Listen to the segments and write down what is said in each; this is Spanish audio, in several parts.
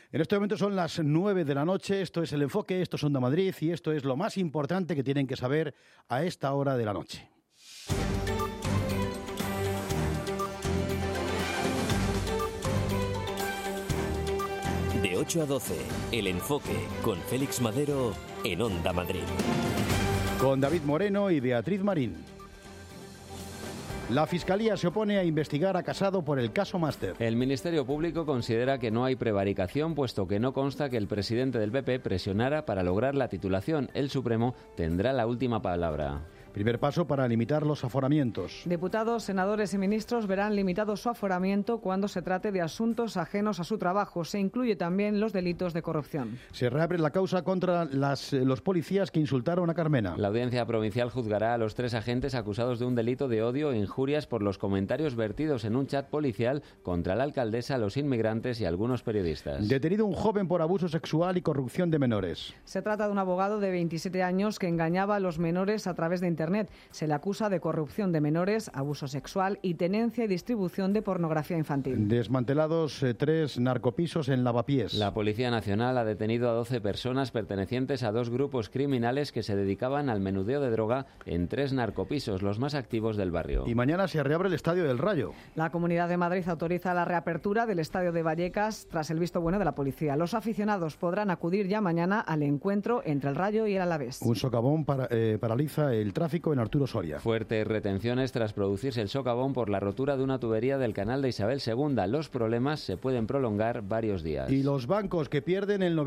En este momento son las 9 de la noche, esto es El Enfoque, esto es Onda Madrid y esto es lo más importante que tienen que saber a esta hora de la noche. De 8 a 12, El Enfoque, con Félix Madero, en Onda Madrid. Con David Moreno y Beatriz Marín. La Fiscalía se opone a investigar a Casado por el caso Máster. El Ministerio Público considera que no hay prevaricación, puesto que no consta que el presidente del PP presionara para lograr la titulación. El Supremo tendrá la última palabra. Primer paso para limitar los aforamientos. Diputados, senadores y ministros verán limitado su aforamiento cuando se trate de asuntos ajenos a su trabajo. Se incluye también los delitos de corrupción. Se reabre la causa contra los policías que insultaron a Carmena. La Audiencia Provincial juzgará a los 3 agentes acusados de un delito de odio e injurias por los comentarios vertidos en un chat policial contra la alcaldesa, los inmigrantes y algunos periodistas. Detenido un joven por abuso sexual y corrupción de menores. Se trata de un abogado de 27 años que engañaba a los menores a través de Internet. Se le acusa de corrupción de menores, abuso sexual y tenencia y distribución de pornografía infantil. Desmantelados 3 narcopisos en Lavapiés. La Policía Nacional ha detenido a 12 personas pertenecientes a 2 grupos criminales que se dedicaban al menudeo de droga en 3 narcopisos, los más activos del barrio. Y mañana se reabre el Estadio del Rayo. La Comunidad de Madrid autoriza la reapertura del Estadio de Vallecas tras el visto bueno de la policía. Los aficionados podrán acudir ya mañana al encuentro entre el Rayo y el Alavés. Un socavón paraliza el tráfico en Arturo Soria. Fuertes retenciones tras producirse el socavón por la rotura de una tubería del canal de Isabel II. Los problemas se pueden prolongar varios días. Y los bancos que pierden el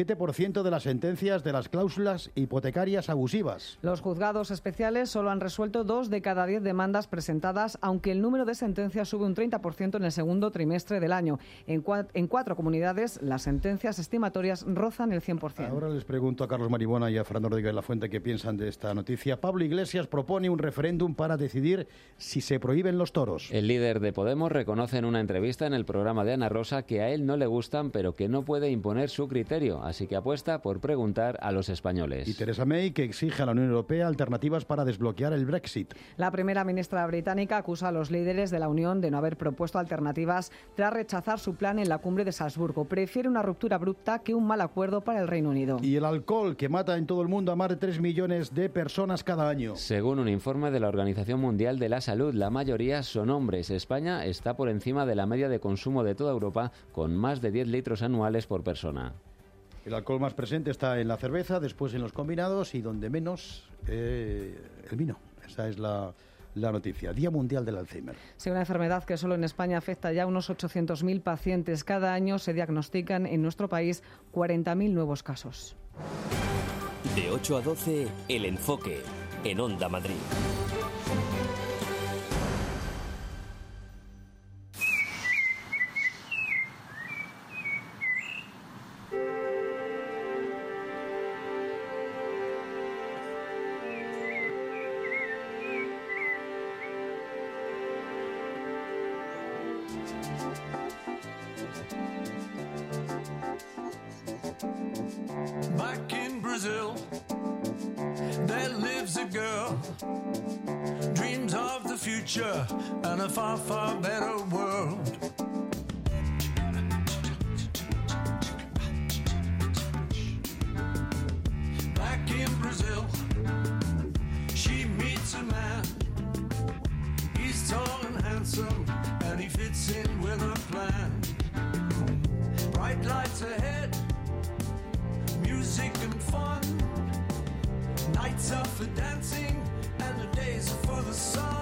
97% de las sentencias de las cláusulas hipotecarias abusivas. Los juzgados especiales solo han resuelto 2 de cada 10 demandas presentadas, aunque el número de sentencias sube un 30% en el segundo trimestre del año. En 4 comunidades, las sentencias estimatorias rozan el 100%. Ahora les pregunto a Carlos Maribona y a Fernando Rodríguez Lafuente qué piensan de esta noticia. Pablo Iglesias propone un referéndum para decidir si se prohíben los toros. El líder de Podemos reconoce en una entrevista en el programa de Ana Rosa que a él no le gustan, pero que no puede imponer su criterio, así que apuesta por preguntar a los españoles. Y Theresa May, que exige a la Unión Europea alternativas para desbloquear el Brexit. La primera ministra británica acusa a los líderes de la Unión de no haber propuesto alternativas tras rechazar su plan en la cumbre de Salzburgo. Prefiere una ruptura abrupta que un mal acuerdo para el Reino Unido. Y el alcohol, que mata en todo el mundo a más de 3 millones de personas cada año. Según un informe de la Organización Mundial de la Salud, la mayoría son hombres. España está por encima de la media de consumo de toda Europa, con más de 10 litros anuales por persona. El alcohol más presente está en la cerveza, después en los combinados y donde menos el vino. Esa es la noticia. Día Mundial del Alzheimer. Sí, una enfermedad que solo en España afecta ya a unos 800.000 pacientes. Cada año se diagnostican en nuestro país 40.000 nuevos casos. De 8 a 12, El Enfoque, en Onda Madrid. Back in Brazil, there lives a girl, dreams of the future and a far, far better world. Back in Brazil, she meets a man. He's tall and handsome, and he fits in with her plan. Bright lights ahead, music and fun, nights are for dancing and the days are for the sun.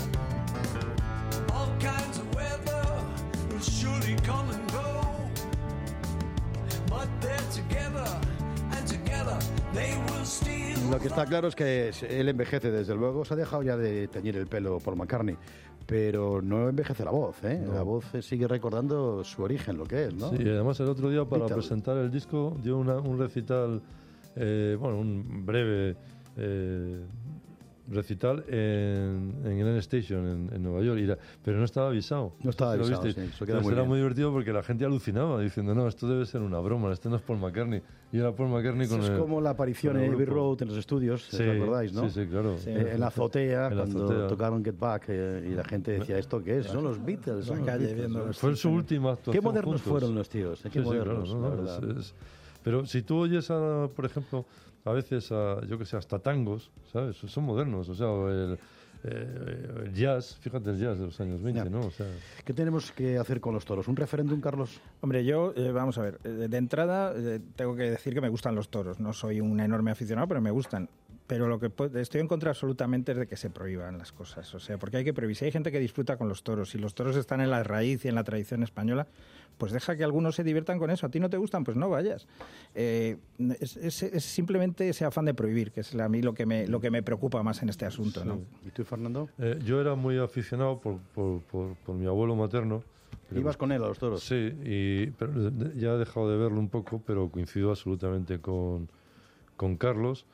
All kinds of weather will surely come and go, but they're together and together they will steal. Lo que está claro es que él envejece, desde luego. Se ha dejado ya de teñir el pelo por McCartney, pero no envejece la voz, ¿eh? No. La voz sigue recordando su origen, lo que es, ¿no? Sí, y además el otro día para Vital. presentar el disco dio un recital, un breve recital en Grand Station, en Nueva York, pero no estaba avisado. No estaba ¿Lo avisado, viste? sí, eso queda Entonces muy era bien. muy divertido porque la gente alucinaba diciendo, no, esto debe ser una broma, este no es Paul McCartney. Y era Paul McCartney con Es el... como la aparición con el en Abbey grupo. Road en los estudios, Sí, ¿os acordáis, no? Sí, claro. Sí. En la azotea, En la cuando azotea. tocaron Get Back, y la gente decía, ¿esto qué es? Son los Beatles, son La los calle Beatles. viendo ¿no? los- Fue su última actuación Qué modernos juntos. fueron los tíos, qué Sí, modernos, claro, la no, verdad. Pero si tú oyes, por ejemplo, a veces, yo que sé, hasta tangos, ¿sabes? Son modernos, o sea, o el jazz, fíjate el jazz de los años 20, Ya. ¿no? O sea, ¿Qué tenemos que hacer con los toros? ¿Un referéndum, Carlos? Hombre, yo, vamos a ver, de entrada tengo que decir que me gustan los toros. No soy un enorme aficionado, pero me gustan. Pero lo que estoy en contra absolutamente es de que se prohíban las cosas. O sea, porque hay que prohibir. Si hay gente que disfruta con los toros, si los toros están en la raíz y en la tradición española, pues deja que algunos se diviertan con eso. ¿A ti no te gustan? Pues no vayas. Es simplemente ese afán de prohibir, que es a mí lo que me preocupa más en este asunto, ¿no? ¿Y tú, Fernando? yo era muy aficionado por mi abuelo materno. pero- ¿Ibas con él a los toros? Sí, pero ya he dejado de verlo un poco, pero coincido absolutamente con Carlos,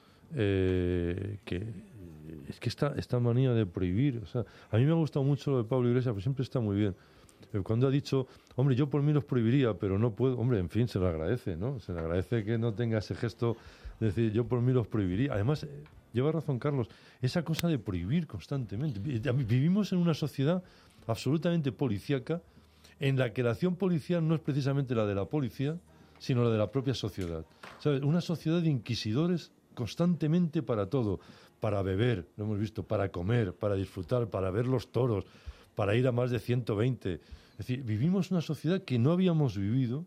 que es que esta manía de prohibir, o sea, a mí me ha gustado mucho lo de Pablo Iglesias, pero siempre está muy bien. Cuando ha dicho, hombre, yo por mí los prohibiría, pero no puedo, hombre, en fin, se le agradece, ¿no? Se le agradece que no tenga ese gesto de decir, yo por mí los prohibiría. Además, lleva razón Carlos, esa cosa de prohibir constantemente. Vivimos en una sociedad absolutamente policíaca, en la que la acción policial no es precisamente la de la policía, sino la de la propia sociedad. ¿Sabes? Una sociedad de inquisidores constantemente para todo, para beber, lo hemos visto, para comer, para disfrutar, para ver los toros, para ir a más de 120. Es decir, vivimos una sociedad que no habíamos vivido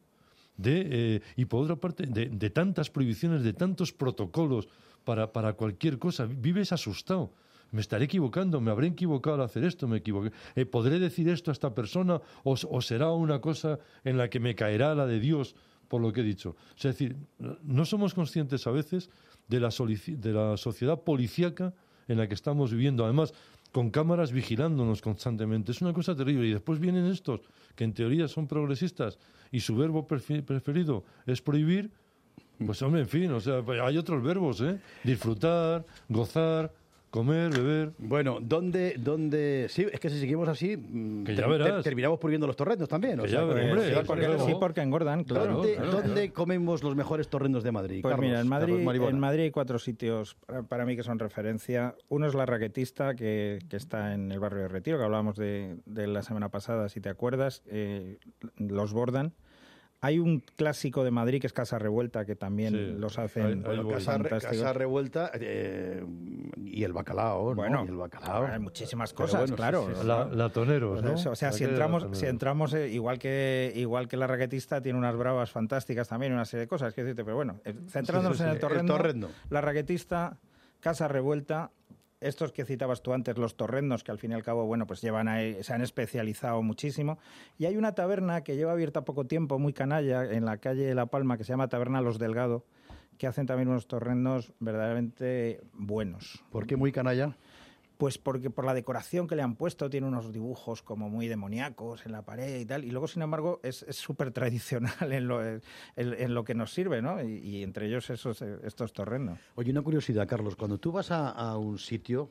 y por otra parte de tantas prohibiciones, de tantos protocolos para cualquier cosa. Vives asustado. Me estaré equivocando, me habré equivocado al hacer esto, me equivoqué. ¿Podré decir esto a esta persona o será una cosa en la que me caerá la de Dios por lo que he dicho? O sea, es decir, no somos conscientes a veces de la sociedad policíaca en la que estamos viviendo. Además, con cámaras vigilándonos constantemente. Es una cosa terrible. Y después vienen estos, que en teoría son progresistas, y su verbo preferido es prohibir. Pues hombre, en fin, o sea, hay otros verbos, ¿eh? Disfrutar, gozar, comer, beber. Bueno, ¿dónde? Sí, es que si seguimos así, Que ya verás. terminamos prohibiendo los torrendos también. Que ya verás, hombre, Sí, ya porque, luego. sí, porque engordan, claro. ¿Dónde comemos los mejores torrendos de Madrid? Pues Carlos, mira, en Carlos Madrid, Maribona. en Madrid hay 4 sitios para mí que son referencia. Uno es La Raquetista, que está en el barrio de Retiro, que hablábamos de la semana pasada, si te acuerdas. Los bordan. Hay un clásico de Madrid que es Casa Revuelta, que también Sí, los hacen ahí voy. fantásticos. Casa Revuelta y el bacalao, ¿no? Bueno, Y el bacalao. hay muchísimas Pero cosas, bueno, claro. sí, sí, sí. Latoneros, ¿no? O sea, si Aquella entramos, latoneros. igual que La Raquetista tiene unas bravas fantásticas también, una serie de cosas, que decirte, pero bueno, centrándonos Sí, sí, en sí, el torrendo, el torrendo. La Raquetista, Casa Revuelta, estos que citabas tú antes, los torrendos, que al fin y al cabo, bueno, pues llevan ahí, se han especializado muchísimo. Y hay una taberna que lleva abierta poco tiempo, muy canalla, en la calle de La Palma, que se llama Taberna Los Delgado, que hacen también unos torrendos verdaderamente buenos. ¿Por qué muy canalla? Pues porque por la decoración que le han puesto, tiene unos dibujos como muy demoníacos en la pared y tal, y luego, sin embargo, es súper tradicional en lo que nos sirve, ¿no? Y entre ellos estos torrendos. Oye, una curiosidad, Carlos. Cuando tú vas a un sitio,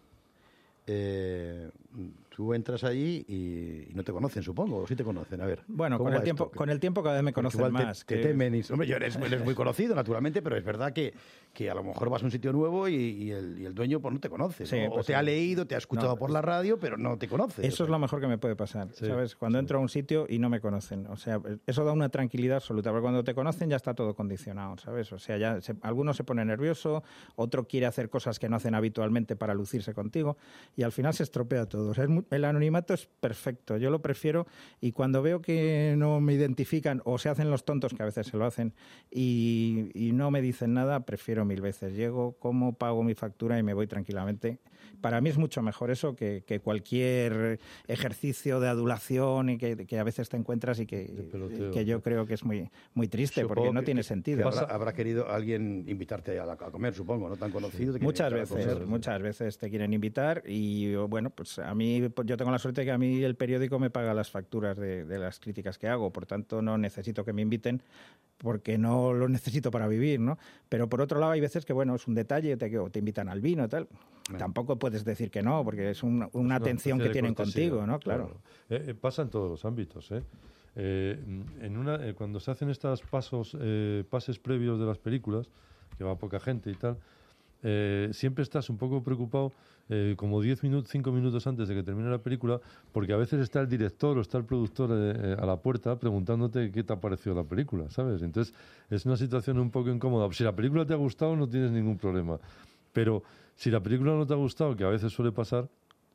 tú entras allí y no te conocen, supongo, o sí te conocen. A ver. Bueno, ¿cómo con el va tiempo, esto? con el tiempo cada vez me Porque conocen igual más. Te temen. Hombre, eres muy conocido, naturalmente, pero es verdad que a lo mejor vas a un sitio nuevo y el dueño pues no te conoce. Sí, ¿no? O pues te sí. ha leído, te ha escuchado No, por la radio, pero no te conoce. Eso es lo mejor que me puede pasar, Sí, ¿sabes? Cuando entro a un sitio y no me conocen. O sea, eso da una tranquilidad absoluta, porque cuando te conocen ya está todo condicionado, ¿sabes? O sea, alguno se pone nervioso, otro quiere hacer cosas que no hacen habitualmente para lucirse contigo, y al final se estropea todo. O sea, el anonimato es perfecto, yo lo prefiero, y cuando veo que no me identifican o se hacen los tontos, que a veces se lo hacen, y no me dicen nada, prefiero 1000 veces. Llego, como, pago mi factura y me voy tranquilamente. Para mí es mucho mejor eso que cualquier ejercicio de adulación y que a veces te encuentras y peloteo. que yo creo que es muy, muy triste, Supongo porque no que- tiene que sentido. habrá querido alguien invitarte a comer, supongo, no tan conocido. te quiere Muchas invitar a comer. muchas veces te quieren invitar y bueno, pues a mí, pues yo tengo la suerte de que a mí el periódico me paga las facturas de las críticas que hago, por tanto no necesito que me inviten, porque no lo necesito para vivir, ¿no? Pero por otro lado hay veces que, bueno, es un detalle, te invitan al vino y tal. Tampoco puedes decir que no, porque es una atención que tienen contigo, ¿no? Claro. Pasa en todos los ámbitos, cuando se hacen estos pases previos de las películas, que va poca gente y tal, siempre estás un poco preocupado, como 5 minutos antes de que termine la película, porque a veces está el director o está el productor a la puerta preguntándote qué te ha parecido la película, ¿sabes? Entonces es una situación un poco incómoda. Si la película te ha gustado no tienes ningún problema, pero si la película no te ha gustado, que a veces suele pasar,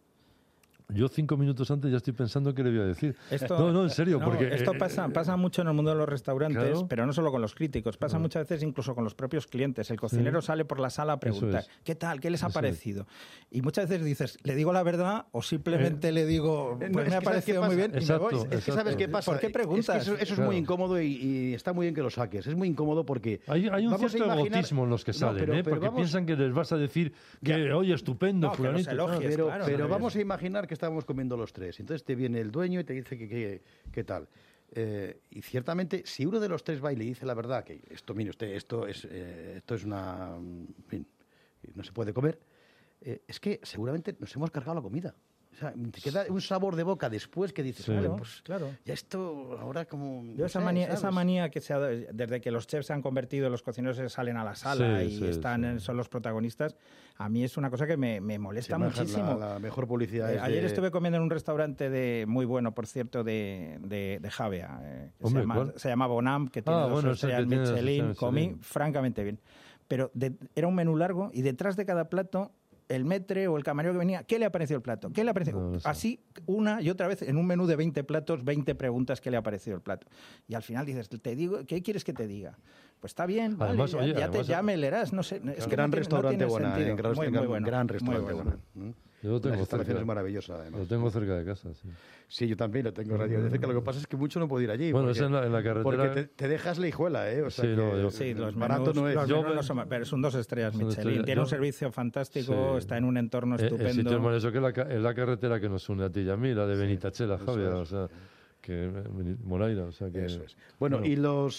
yo 5 minutos antes ya estoy pensando qué le voy a decir. No, en serio, porque... Esto pasa mucho en el mundo de los restaurantes, claro. Pero no solo con los críticos, pasa muchas veces incluso con los propios clientes. El cocinero sale por la sala a preguntar, ¿qué tal? ¿Qué les ha parecido? Y muchas veces dices, ¿le digo la verdad o simplemente le digo, pues me ha parecido muy bien y me voy? Es que ¿sabes qué pasa? ¿Por qué preguntas? Es que eso es muy incómodo y está muy bien que lo saques. Es muy incómodo porque... Hay un cierto egotismo en los que salen, porque piensan que les vas a decir que, oye, estupendo, fulanito. Pero vamos a imaginar que estamos comiendo los tres. Entonces te viene el dueño y te dice que qué tal. Y ciertamente, si uno de los tres va y le dice la verdad, que esto, mire usted, esto es una... En fin, no se puede comer, es que seguramente nos hemos cargado la comida. O sea, te queda un sabor de boca después que dices, claro. Ya esto ahora como... Yo esa manía que desde que los chefs se han convertido, los cocineros salen a la sala son los protagonistas, a mí es una cosa que me molesta muchísimo. La mejor publicidad es ayer estuve comiendo en un restaurante muy bueno, por cierto, de Javea. Se llama Bonam, que tiene 2 estrellas Michelin. Comí francamente bien. Pero era un menú largo y detrás de cada plato el maître o el camarero que venía, ¿qué le ha parecido el plato? ¿Qué le ha parecido? No sé. Así, una y otra vez, en un menú de 20 platos, 20 preguntas, ¿qué le ha parecido el plato? Y al final dices, te digo, ¿qué quieres que te diga? Pues está bien, además, vale, ya me leerás, no sé. Es que gran restaurante Bonam, gran restaurante muy bueno. Yo lo tengo la instalación es maravillosa, además. Lo tengo cerca de casa, sí. Sí, yo también lo tengo relativamente cerca. Lo que pasa es que mucho no puedo ir allí. Bueno, porque, es en la carretera. Porque te dejas la hijuela, ¿eh? O sea los barato no es. Los menús no son, pero son 2 estrellas Michelin. Tiene un servicio fantástico, está en un entorno estupendo. El sitio es maravilloso, que es la carretera que nos une a ti y a mí, la de Benitachela, Javier, o sea... que Moraira, o sea que... Eso es. Bueno, y la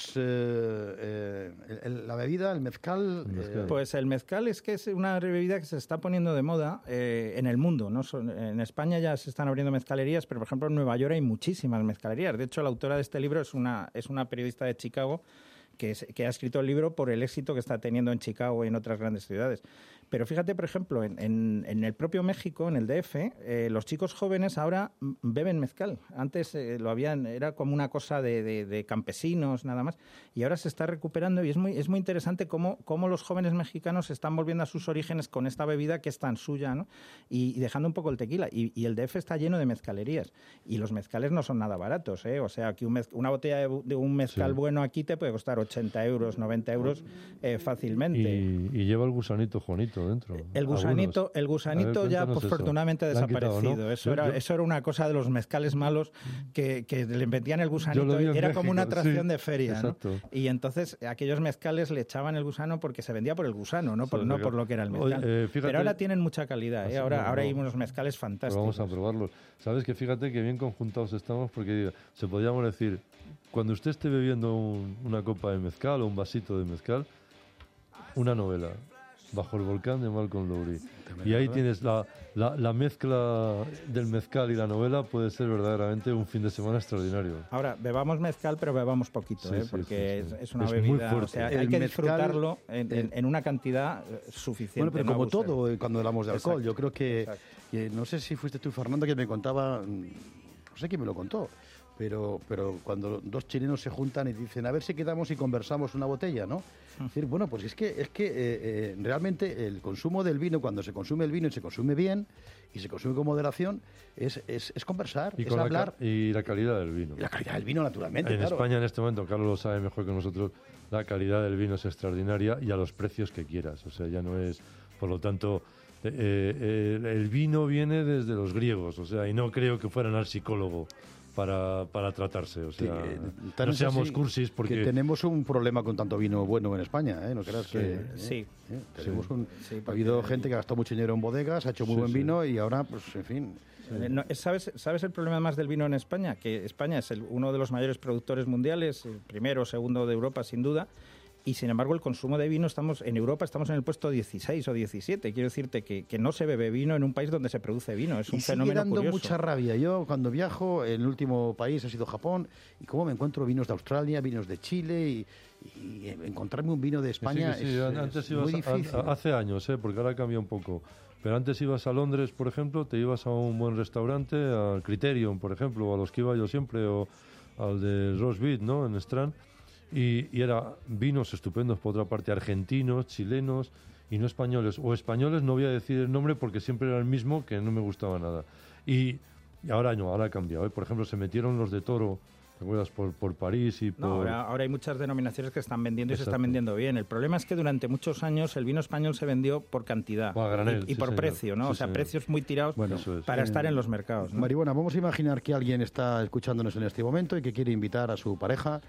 bebida, el mezcal... Pues el mezcal es que es una bebida que se está poniendo de moda en el mundo, ¿no? En España ya se están abriendo mezcalerías, pero por ejemplo en Nueva York hay muchísimas mezcalerías. De hecho, la autora de este libro es una periodista de Chicago que ha escrito el libro por el éxito que está teniendo en Chicago y en otras grandes ciudades. Pero fíjate, por ejemplo, en el propio México, en el DF, los chicos jóvenes ahora beben mezcal. Antes era como una cosa de campesinos, nada más, y ahora se está recuperando y es muy interesante cómo los jóvenes mexicanos se están volviendo a sus orígenes con esta bebida que es tan suya, ¿no? Y dejando un poco el tequila. Y el DF está lleno de mezcalerías. Y los mezcales no son nada baratos, ¿eh? O sea, que una botella de un mezcal bueno aquí te puede costar 80 euros, 90 euros fácilmente. Y lleva el gusanito, Juanito, dentro. El gusanito ya afortunadamente ha desaparecido. Quitado, ¿no? Eso era una cosa de los mezcales malos que le metían el gusanito y era México, como una atracción de feria, ¿no? Y entonces aquellos mezcales le echaban el gusano porque se vendía por el gusano, no por lo que era el mezcal. Pero ahora tienen mucha calidad, ¿eh? Ahora hay unos mezcales fantásticos. Vamos a probarlos. Sabes que fíjate que bien conjuntados estamos porque se podríamos decir, cuando usted esté bebiendo una copa de mezcal o un vasito de mezcal, una novela, Bajo el volcán de Malcolm Lowry. Y ahí tienes la mezcla del mezcal y la novela, puede ser verdaderamente un fin de semana extraordinario. Ahora, bebamos mezcal, pero bebamos poquito, porque es una bebida, muy fuerte. O sea, hay que disfrutarlo en una cantidad suficiente. Bueno, pero no como abusar. todo, cuando hablamos de alcohol, yo creo que no sé si fuiste tú, Fernando, que me contaba, no sé quién me lo contó, pero cuando 2 chilenos se juntan y dicen, a ver si quedamos y conversamos una botella, ¿no? Es decir, bueno, pues es que realmente el consumo del vino, cuando se consume el vino y se consume bien y se consume con moderación, es conversar, es hablar. Y la calidad del vino. Y la calidad del vino, naturalmente, En España en este momento, Carlos lo sabe mejor que nosotros, la calidad del vino es extraordinaria y a los precios que quieras. O sea, ya no es, por lo tanto... el vino viene desde los griegos, o sea, y no creo que fueran al psicólogo para tratarse, o sea, no seamos cursis porque... Que tenemos un problema con tanto vino bueno en España, ¿eh? No creas que... Sí. Ha habido gente que ha gastado mucho dinero en bodegas, ha hecho muy buen vino y ahora, pues, en fin... ¿Sabes el problema más del vino en España? Que España es uno de los mayores productores mundiales, el primero o segundo de Europa sin duda, y sin embargo el consumo de vino en Europa estamos en el puesto 16 o 17. Quiero decirte que no se bebe vino en un país donde se produce vino. Es un fenómeno sigue dando curioso. mucha rabia. Yo cuando viajo, el último país ha sido Japón, y cómo me encuentro vinos de Australia, vinos de Chile, y encontrarme un vino de España antes es muy ibas difícil. hace años, porque ahora cambia un poco. Pero antes ibas a Londres, por ejemplo, te ibas a un buen restaurante, al Criterion, por ejemplo, o a los que iba yo siempre, o al de Roast Beef, ¿no?, en Strand, y era vinos estupendos, por otra parte, argentinos, chilenos y no españoles. O españoles, no voy a decir el nombre porque siempre era el mismo, que no me gustaba nada. Y ahora no, ahora ha cambiado. Por ejemplo, se metieron los de Toro, ¿te acuerdas? Por París y por... No, ahora hay muchas denominaciones que están vendiendo y Exacto. se están vendiendo bien. El problema es que durante muchos años el vino español se vendió por cantidad a granel, y sí, por señor. precio, ¿no? Sí, o sea, señor. precios muy tirados Eso es. para estar en los mercados, ¿no? Marihuana, vamos a imaginar que alguien está escuchándonos en este momento y que quiere invitar a su pareja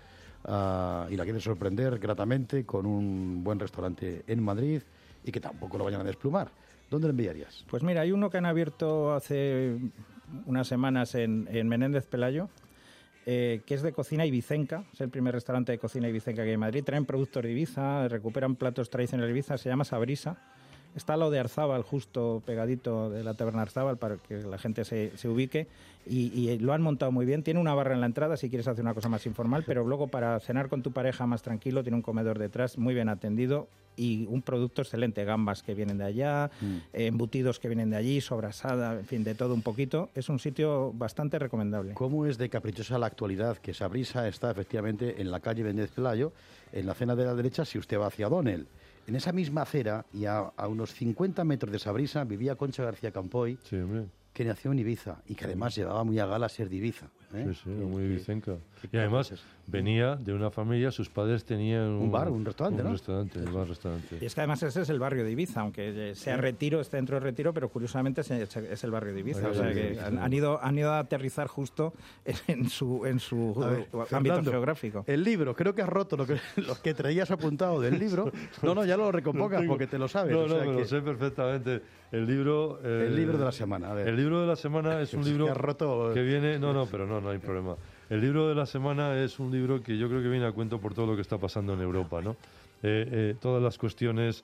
y la quiere sorprender gratamente con un buen restaurante en Madrid y que tampoco lo vayan a desplumar. ¿Dónde lo enviarías? Pues mira, hay uno que han abierto hace unas semanas en Menéndez Pelayo, que es de cocina ibicenca. Es el primer restaurante de cocina ibicenca que hay en Madrid. Traen productos de Ibiza, recuperan platos tradicionales de Ibiza, se llama Sabrisa. Está lo de Arzábal, justo pegadito de la taberna Arzábal, para que la gente se ubique. Y lo han montado muy bien. Tiene una barra en la entrada si quieres hacer una cosa más informal, pero luego para cenar con tu pareja más tranquilo, tiene un comedor detrás muy bien atendido y un producto excelente. Gambas que vienen de allá, embutidos que vienen de allí, sobrasada, en fin, de todo un poquito. Es un sitio bastante recomendable. ¿Cómo es de caprichosa la actualidad que Sabrisa está efectivamente en la calle Menéndez Pelayo, en la acera de la derecha, si usted va hacia Donel? En esa misma acera, y a unos 50 metros de Sabrisa, vivía Concha García Campoy, Sí, hombre. que nació en Ibiza y que además llevaba muy a gala ser de Ibiza. Sí, sí, muy ibicenca. Y además venía de una familia, sus padres tenían un bar, un restaurante, ¿no? Un restaurante. Y es que además ese es el barrio de Ibiza, aunque sea Retiro, esté dentro de Retiro, pero curiosamente es el barrio de Ibiza. O sea que han ido a aterrizar justo en su ámbito Fernando, geográfico. El libro, creo que has roto lo que traías apuntado del libro. No, ya lo recompongas porque te lo sabes. No, o sea me que lo sé perfectamente. El libro... el libro de la semana, a ver. El libro de la semana es un libro que has roto... que viene... No hay problema. El libro de la semana es un libro que yo creo que viene a cuento por todo lo que está pasando en Europa, ¿no? Todas las cuestiones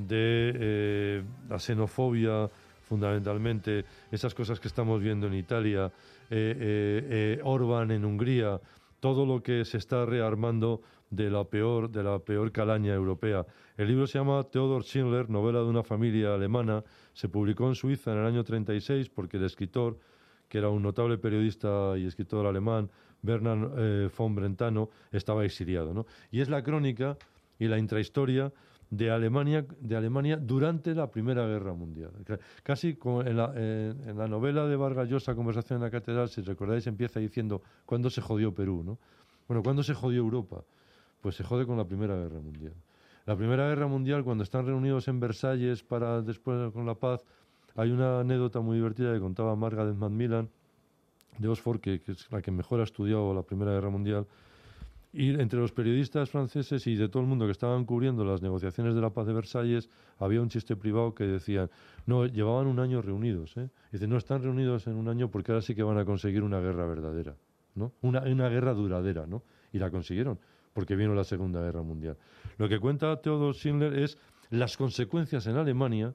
de la xenofobia, fundamentalmente, esas cosas que estamos viendo en Italia, Orbán en Hungría, todo lo que se está rearmando de la peor calaña europea. El libro se llama Theodor Schindler, novela de una familia alemana. Se publicó en Suiza en el año 36 porque el escritor, que era un notable periodista y escritor alemán, Bernard von Brentano, estaba exiliado, ¿no? Y es la crónica y la intrahistoria de Alemania durante la Primera Guerra Mundial. Casi como en la novela de Vargas Llosa, Conversación en la Catedral, si recordáis, empieza diciendo ¿cuándo se jodió Perú, no? Bueno, ¿cuándo se jodió Europa? Pues se jode con la Primera Guerra Mundial. La Primera Guerra Mundial, cuando están reunidos en Versalles para después con la paz, hay una anécdota muy divertida que contaba Margaret Macmillan de Oxford, que es la que mejor ha estudiado la Primera Guerra Mundial, y entre los periodistas franceses y de todo el mundo que estaban cubriendo las negociaciones de la paz de Versalles, había un chiste privado que decían, no, llevaban un año reunidos, ¿eh? Dicen, no, están reunidos en un año porque ahora sí que van a conseguir una guerra verdadera, ¿no? Una guerra duradera, ¿no? Y la consiguieron, porque vino la Segunda Guerra Mundial. Lo que cuenta Theodor Schindler es las consecuencias en Alemania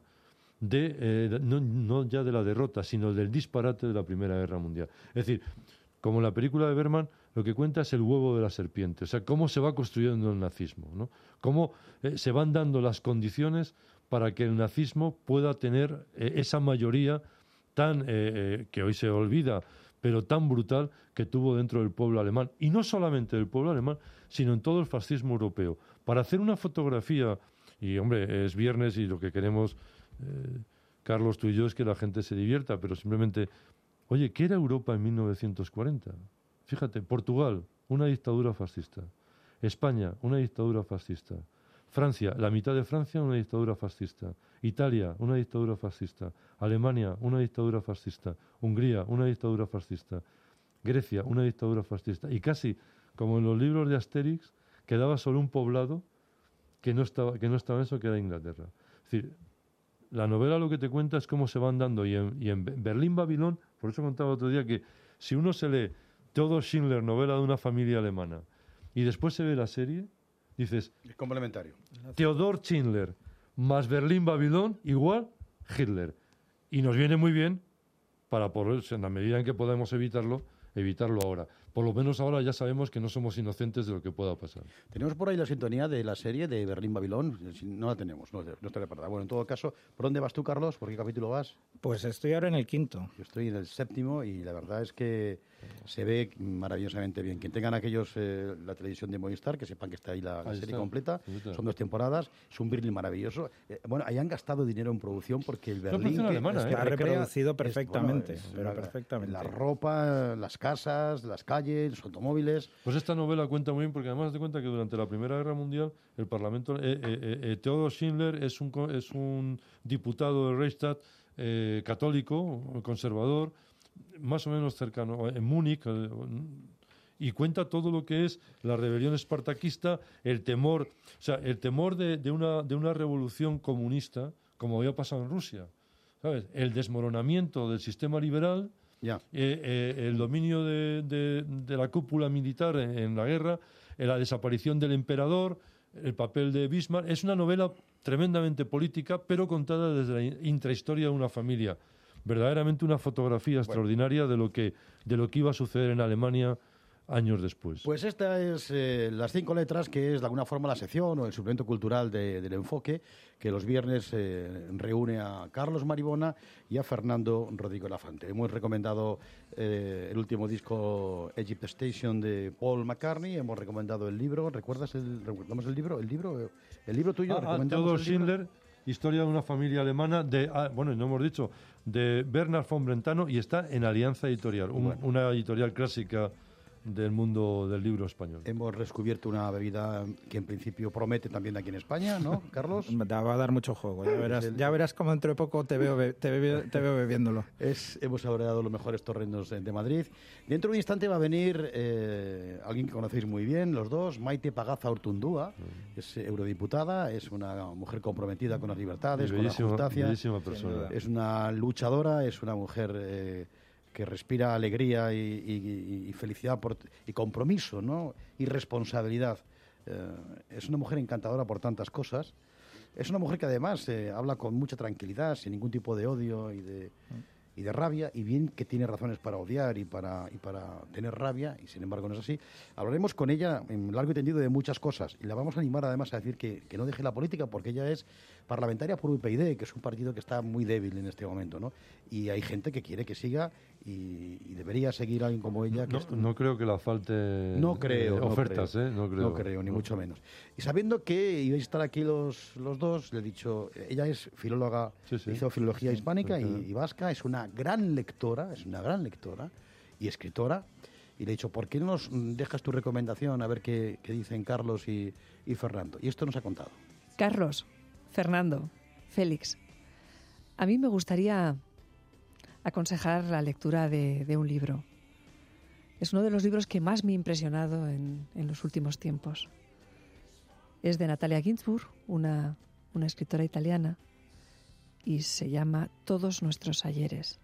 no ya de la derrota, sino del disparate de la Primera Guerra Mundial. Es decir, como en la película de Bergman, lo que cuenta es el huevo de la serpiente, o sea, cómo se va construyendo el nazismo, ¿no? Cómo se van dando las condiciones para que el nazismo pueda tener esa mayoría tan que hoy se olvida, pero tan brutal que tuvo dentro del pueblo alemán, y no solamente del pueblo alemán, sino en todo el fascismo europeo. Para hacer una fotografía, y hombre, es viernes y lo que queremos, Carlos, tú y yo, es que la gente se divierta, pero simplemente, oye, ¿qué era Europa en 1940? Fíjate, Portugal, una dictadura fascista. España, una dictadura fascista. Francia, la mitad de Francia, una dictadura fascista. Italia, una dictadura fascista. Alemania, una dictadura fascista. Hungría, una dictadura fascista. Grecia, una dictadura fascista. Y casi, como en los libros de Asterix, quedaba solo un poblado que no estaba en eso, que era Inglaterra. Es decir, la novela lo que te cuenta es cómo se van dando, y en Berlín-Babilón Por eso contaba otro día que si uno se lee Theodor Schindler, novela de una familia alemana, y después se ve la serie, dices, Es complementario. Theodor Schindler más Berlín-Babilón igual Hitler. Y nos viene muy bien para poder, en la medida en que podamos evitarlo ahora. Por lo menos ahora ya sabemos que no somos inocentes de lo que pueda pasar. Tenemos por ahí la sintonía de la serie de Berlín-Babilón. No la tenemos, no está preparada. Bueno, en todo caso, ¿por dónde vas tú, Carlos? ¿Por qué capítulo vas? Pues estoy ahora en el 5º. Yo estoy en el 7º y la verdad es que se ve maravillosamente bien. Quien tengan aquellos la televisión de Movistar, que sepan que está ahí la serie está, completa. completa. Son 2 temporadas. Es un Berlín maravilloso. Bueno, ahí han gastado dinero en producción porque el Berlín... producción alemana, Está reproducido es, perfectamente, bueno, pero perfectamente. La ropa, las casas, las calles, los automóviles... Pues esta novela cuenta muy bien porque además te cuenta que durante la Primera Guerra Mundial el Parlamento... Theodor Schindler es un diputado del Reichstag católico, conservador, más o menos cercano, en Múnich, y cuenta todo lo que es la rebelión espartaquista, el temor de una revolución comunista, como había pasado en Rusia, ¿sabes? El desmoronamiento del sistema liberal, el dominio de la cúpula militar en la guerra, la desaparición del emperador, el papel de Bismarck. Es una novela tremendamente política, pero contada desde la intrahistoria de una familia. Verdaderamente una fotografía extraordinaria de lo que iba a suceder en Alemania años después. Pues esta es Las 5 letras, que es de alguna forma la sección o el suplemento cultural del Enfoque, que los viernes reúne a Carlos Maribona y a Fernando Rodrigo Lafante. Hemos recomendado el último disco Egypt Station de Paul McCartney, hemos recomendado el libro, ¿recordamos el libro? ¿El libro tuyo? Theodor Schindler, Historia de una familia alemana, bueno, no hemos dicho, de Bernard von Brentano, y está en Alianza Editorial, una editorial clásica del mundo del libro español. Hemos descubierto una bebida que en principio promete también aquí en España, ¿no, Carlos? Va a dar mucho juego, ya verás cómo dentro de poco te veo bebiéndolo. Hemos abordado los mejores torrendos de Madrid. Dentro de un instante va a venir alguien que conocéis muy bien, los dos, Maite Pagaza Ortundúa, es eurodiputada, es una mujer comprometida con las libertades, con la justicia. Bellísima persona. Es una luchadora, es una mujer... que respira alegría y felicidad y compromiso, ¿no? Y responsabilidad. Es una mujer encantadora por tantas cosas. Es una mujer que además habla con mucha tranquilidad, sin ningún tipo de odio y de rabia, y bien que tiene razones para odiar y para tener rabia, y sin embargo no es así. Hablaremos con ella en largo y tendido de muchas cosas, y la vamos a animar además a decir que no deje la política, porque ella es parlamentaria por UPyD, que es un partido que está muy débil en este momento, ¿no? Y hay gente que quiere que siga y debería seguir a alguien como ella. Que no creo que la falte ofertas, no creo. No creo, ni mucho menos. Y sabiendo que ibais a estar aquí los dos, le he dicho, ella es filóloga, hizo filología hispánica y vasca, es una gran lectora y escritora, y le he dicho, ¿por qué no nos dejas tu recomendación a ver qué dicen Carlos y Fernando? Y esto nos ha contado. Carlos, Fernando, Félix, a mí me gustaría aconsejar la lectura de un libro. Es uno de los libros que más me ha impresionado en los últimos tiempos. Es de Natalia Ginzburg, una escritora italiana, y se llama Todos nuestros ayeres.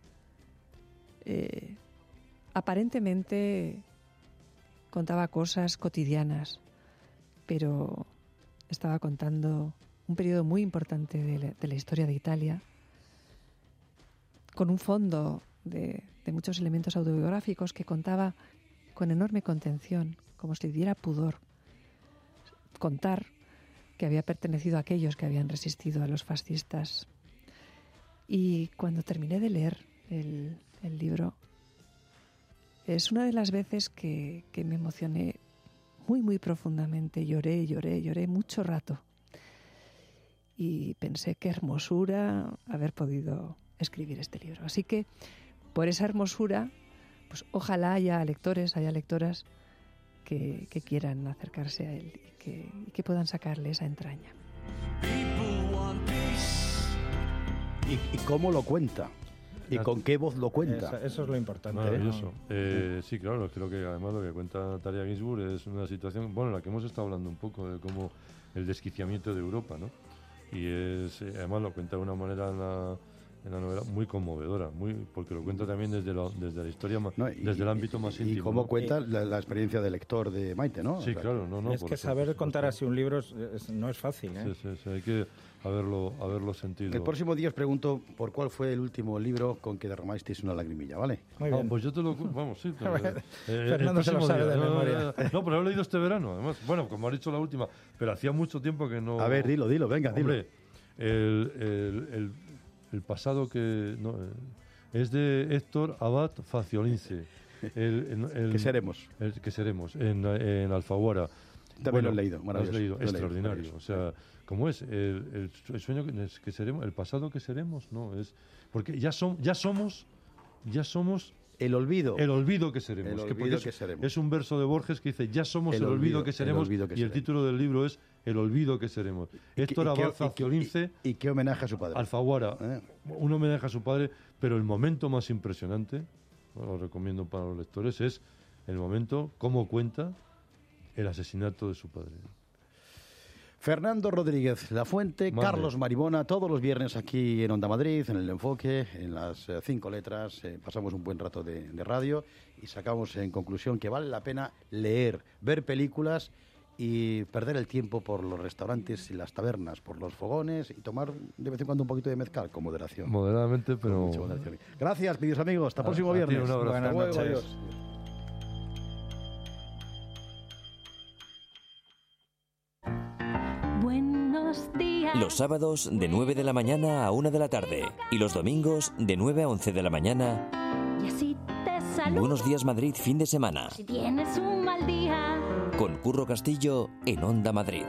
Aparentemente contaba cosas cotidianas, pero estaba contando un periodo muy importante de la historia de Italia, con un fondo de muchos elementos autobiográficos que contaba con enorme contención, como si le diera pudor contar que había pertenecido a aquellos que habían resistido a los fascistas. Y cuando terminé de leer el libro, es una de las veces que me emocioné muy, muy profundamente. Lloré mucho rato. Y pensé qué hermosura haber podido escribir este libro. Así que, por esa hermosura, pues ojalá haya lectores, haya lectoras que quieran acercarse a él y que puedan sacarle esa entraña. ¿Y cómo lo cuenta? ¿Y con qué voz lo cuenta? Eso es lo importante. Maravilloso. Sí, claro, creo que además lo que cuenta Natalia Ginzburg es una situación, bueno, en la que hemos estado hablando un poco de cómo el desquiciamiento de Europa, ¿no? Y además lo cuenta de una manera en la novela, muy conmovedora, porque lo cuenta también desde la historia, desde el ámbito más íntimo. Y cómo cuenta la experiencia de lector de Maite, ¿no? Sí, claro. Es que saber contar así un libro no es fácil, ¿eh? Sí, hay que haberlo sentido. El próximo día os pregunto por cuál fue el último libro con que derramasteis una lagrimilla, ¿vale? Muy bien. Pues yo te lo... Vamos, sí. Fernando se lo sabe de memoria. No, pero lo he leído este verano, además. Bueno, como has dicho la última, pero hacía mucho tiempo que no... A ver, dilo, venga, Hombre, el pasado que... No, es de Héctor Abad Faciolince. ¿Qué seremos? Que seremos, en Alfaguara. También lo he leído, maravilloso. Lo has leído, extraordinario. Maravilloso. O sea, ¿cómo es? El sueño que seremos, el pasado que seremos, no, es... Porque ya somos el olvido. El olvido que seremos. El olvido que seremos. Es un verso de Borges que dice, ya somos el olvido que seremos, el título del libro es El olvido que seremos. Héctor Abad Faciolince. ¿Y qué homenaje a su padre? Alfaguara. Un homenaje a su padre, pero el momento más impresionante, lo recomiendo para los lectores, es el momento, cómo cuenta el asesinato de su padre. Fernando Rodríguez La Fuente, Carlos Maribona, todos los viernes aquí en Onda Madrid, en El Enfoque, en las 5 letras. Pasamos un buen rato de radio y sacamos en conclusión que vale la pena leer, ver películas y perder el tiempo por los restaurantes y las tabernas, por los fogones y tomar de vez en cuando un poquito de mezcal con moderación. Moderadamente, pero... Con mucha moderación. Gracias, queridos amigos. Hasta el próximo viernes. Un abrazo. Buenas noches. Adiós. Los sábados de 9 de la mañana a 1 de la tarde y los domingos de 9 a 11 de la mañana. Y así te saludo. Buenos días Madrid, fin de semana. Si tienes un mal día. Con Curro Castillo en Onda Madrid.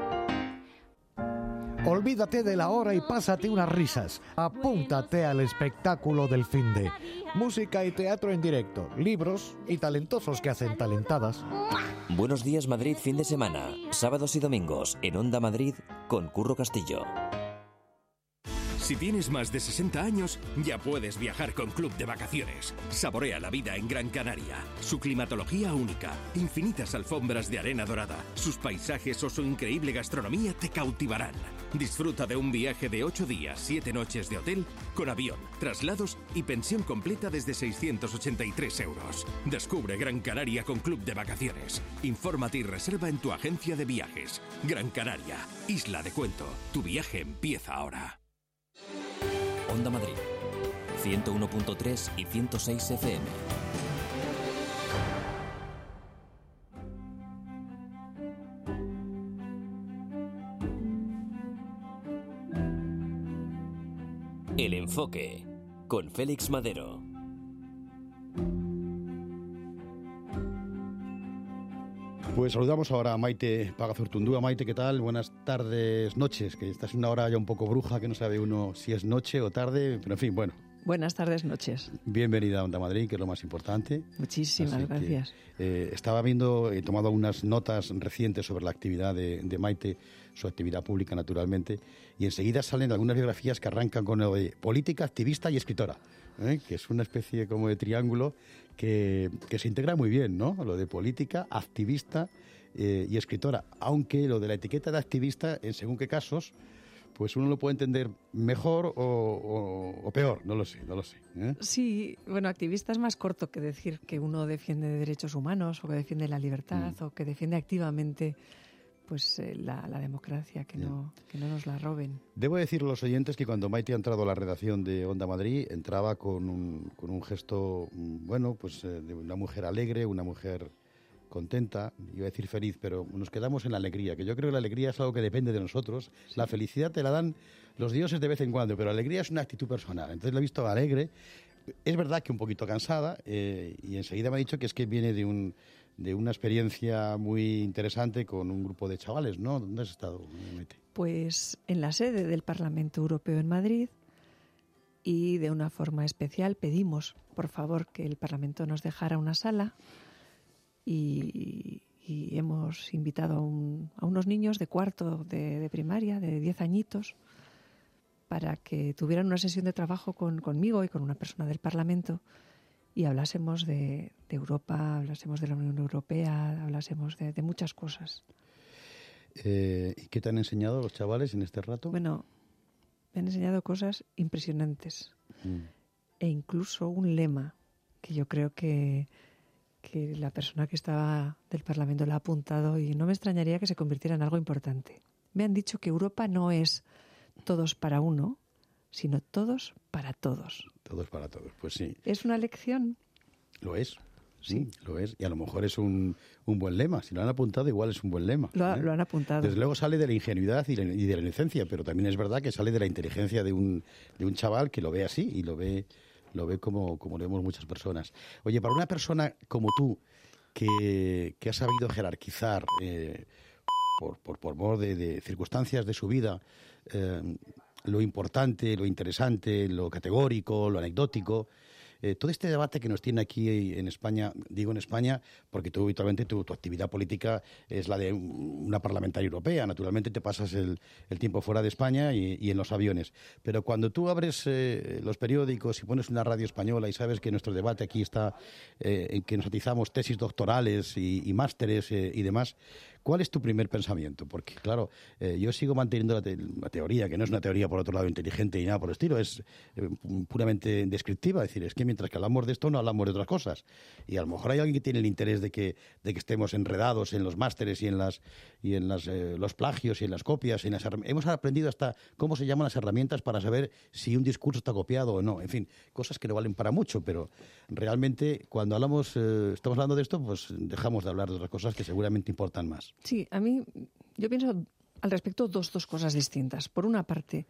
Olvídate de la hora y pásate unas risas. Apúntate al espectáculo del finde. Música y teatro en directo, libros y talentosos que hacen talentadas. Buenos días Madrid, fin de semana. Sábados y domingos en Onda Madrid con Curro Castillo. Si tienes más de 60 años, ya puedes viajar con Club de Vacaciones. Saborea la vida en Gran Canaria. Su climatología única, infinitas alfombras de arena dorada, sus paisajes o su increíble gastronomía te cautivarán. Disfruta de un viaje de 8 días, 7 noches de hotel, con avión, traslados y pensión completa desde 683 euros. Descubre Gran Canaria con Club de Vacaciones. Infórmate y reserva en tu agencia de viajes. Gran Canaria, Isla de Cuento. Tu viaje empieza ahora. Onda Madrid, 101.3 y 106 FM. El Enfoque, con Félix Madero. Pues saludamos ahora a Maite Pagazortundúa. Maite, ¿qué tal? Buenas tardes, noches, que estás en una hora ya un poco bruja, que no sabe uno si es noche o tarde, pero en fin, bueno. Buenas tardes, noches. Bienvenida a Onda Madrid, que es lo más importante. Muchísimas gracias. Estaba viendo, he tomado unas notas recientes sobre la actividad de Maite, su actividad pública naturalmente, y enseguida salen algunas biografías que arrancan con lo de política, activista y escritora, que es una especie como de triángulo que se integra muy bien, ¿no? Lo de política, activista y escritora, aunque lo de la etiqueta de activista, en según qué casos, pues uno lo puede entender mejor o peor, no lo sé. Sí, bueno, activista es más corto que decir que uno defiende derechos humanos o que defiende la libertad o que defiende activamente pues la democracia, que no nos la roben. Debo decir a los oyentes que cuando Maite ha entrado a la redacción de Onda Madrid, entraba con un gesto, bueno, pues de una mujer alegre, una mujer contenta, iba a decir feliz, pero nos quedamos en la alegría, que yo creo que la alegría es algo que depende de nosotros. Sí. La felicidad te la dan los dioses de vez en cuando, pero la alegría es una actitud personal. Entonces la he visto alegre. Es verdad que un poquito cansada, y enseguida me ha dicho que es que viene de una experiencia muy interesante con un grupo de chavales, ¿no? ¿Dónde has estado, Maite? Pues en la sede del Parlamento Europeo en Madrid, y de una forma especial pedimos, por favor, que el Parlamento nos dejara una sala y hemos invitado a unos niños de cuarto de primaria, de 10 añitos, para que tuvieran una sesión de trabajo conmigo y con una persona del Parlamento y hablásemos de Europa, hablásemos de la Unión Europea, hablásemos de muchas cosas. ¿Y qué te han enseñado los chavales en este rato? Bueno, me han enseñado cosas impresionantes. E incluso un lema que yo creo que la persona que estaba del Parlamento lo ha apuntado y no me extrañaría que se convirtiera en algo importante. Me han dicho que Europa no es todos para uno, sino todos para todos. Todos para todos, pues sí. ¿Es una lección? Lo es. Sí, lo es. Y a lo mejor es un buen lema. Si lo han apuntado, igual es un buen lema. Lo han apuntado. Desde luego sale de la ingenuidad y de la inocencia, pero también es verdad que sale de la inteligencia de un chaval que lo ve así y lo ve como lo vemos muchas personas. Oye, para una persona como tú, que ha sabido jerarquizar por modo de circunstancias de su vida, lo importante, lo interesante, lo categórico, lo anecdótico, todo este debate que nos tiene aquí en España, digo en España porque tú habitualmente tu actividad política es la de una parlamentaria europea, naturalmente te pasas el tiempo fuera de España y en los aviones, pero cuando tú abres los periódicos y pones una radio española y sabes que nuestro debate aquí está en que nos atizamos tesis doctorales y másteres y demás, ¿cuál es tu primer pensamiento? Porque, claro, yo sigo manteniendo la teoría, que no es una teoría, por otro lado, inteligente y nada por el estilo, es puramente descriptiva. Es decir, es que mientras que hablamos de esto, no hablamos de otras cosas. Y a lo mejor hay alguien que tiene el interés de que estemos enredados en los másteres y en los plagios y en las copias. Hemos aprendido hasta cómo se llaman las herramientas para saber si un discurso está copiado o no. En fin, cosas que no valen para mucho, pero realmente cuando estamos hablando de esto, pues dejamos de hablar de otras cosas que seguramente importan más. Sí, yo pienso al respecto dos cosas distintas. Por una parte,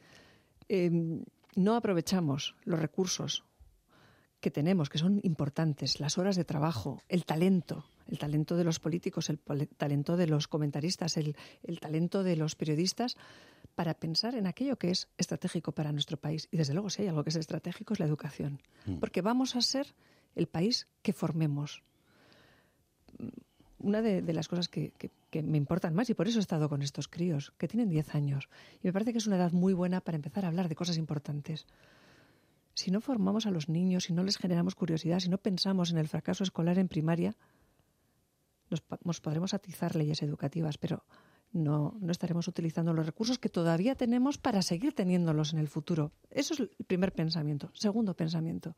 no aprovechamos los recursos que tenemos, que son importantes, las horas de trabajo, el talento de los políticos, el talento de los comentaristas, el talento de los periodistas, para pensar en aquello que es estratégico para nuestro país. Y desde luego, si hay algo que es estratégico, es la educación. Porque vamos a ser el país que formemos. Una de las cosas que me importan más, y por eso he estado con estos críos, que tienen 10 años, y me parece que es una edad muy buena para empezar a hablar de cosas importantes. Si no formamos a los niños, si no les generamos curiosidad, si no pensamos en el fracaso escolar en primaria, nos podremos atizar leyes educativas, pero no estaremos utilizando los recursos que todavía tenemos para seguir teniéndolos en el futuro. Eso es el primer pensamiento. Segundo pensamiento.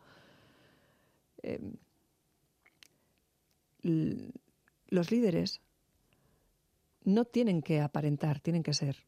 Los líderes no tienen que aparentar, tienen que ser.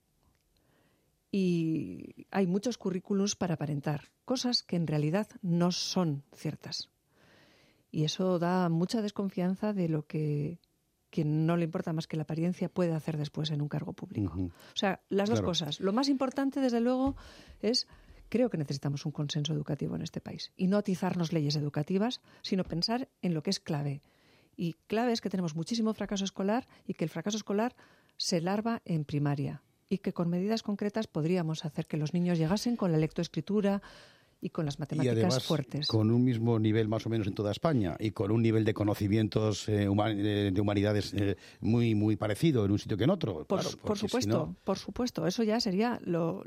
Y hay muchos currículums para aparentar, cosas que en realidad no son ciertas. Y eso da mucha desconfianza de lo que quien no le importa más que la apariencia puede hacer después en un cargo público. O sea, las dos cosas. Lo más importante, desde luego, creo que necesitamos un consenso educativo en este país. Y no atizarnos leyes educativas, sino pensar en lo que es clave. Y clave es que tenemos muchísimo fracaso escolar y que el fracaso escolar se larva en primaria. Y que con medidas concretas podríamos hacer que los niños llegasen con la lectoescritura y con las matemáticas y además, fuertes. Con un mismo nivel más o menos en toda España y con un nivel de conocimientos de humanidades muy, muy parecido en un sitio que en otro. Por supuesto, por supuesto. Eso ya sería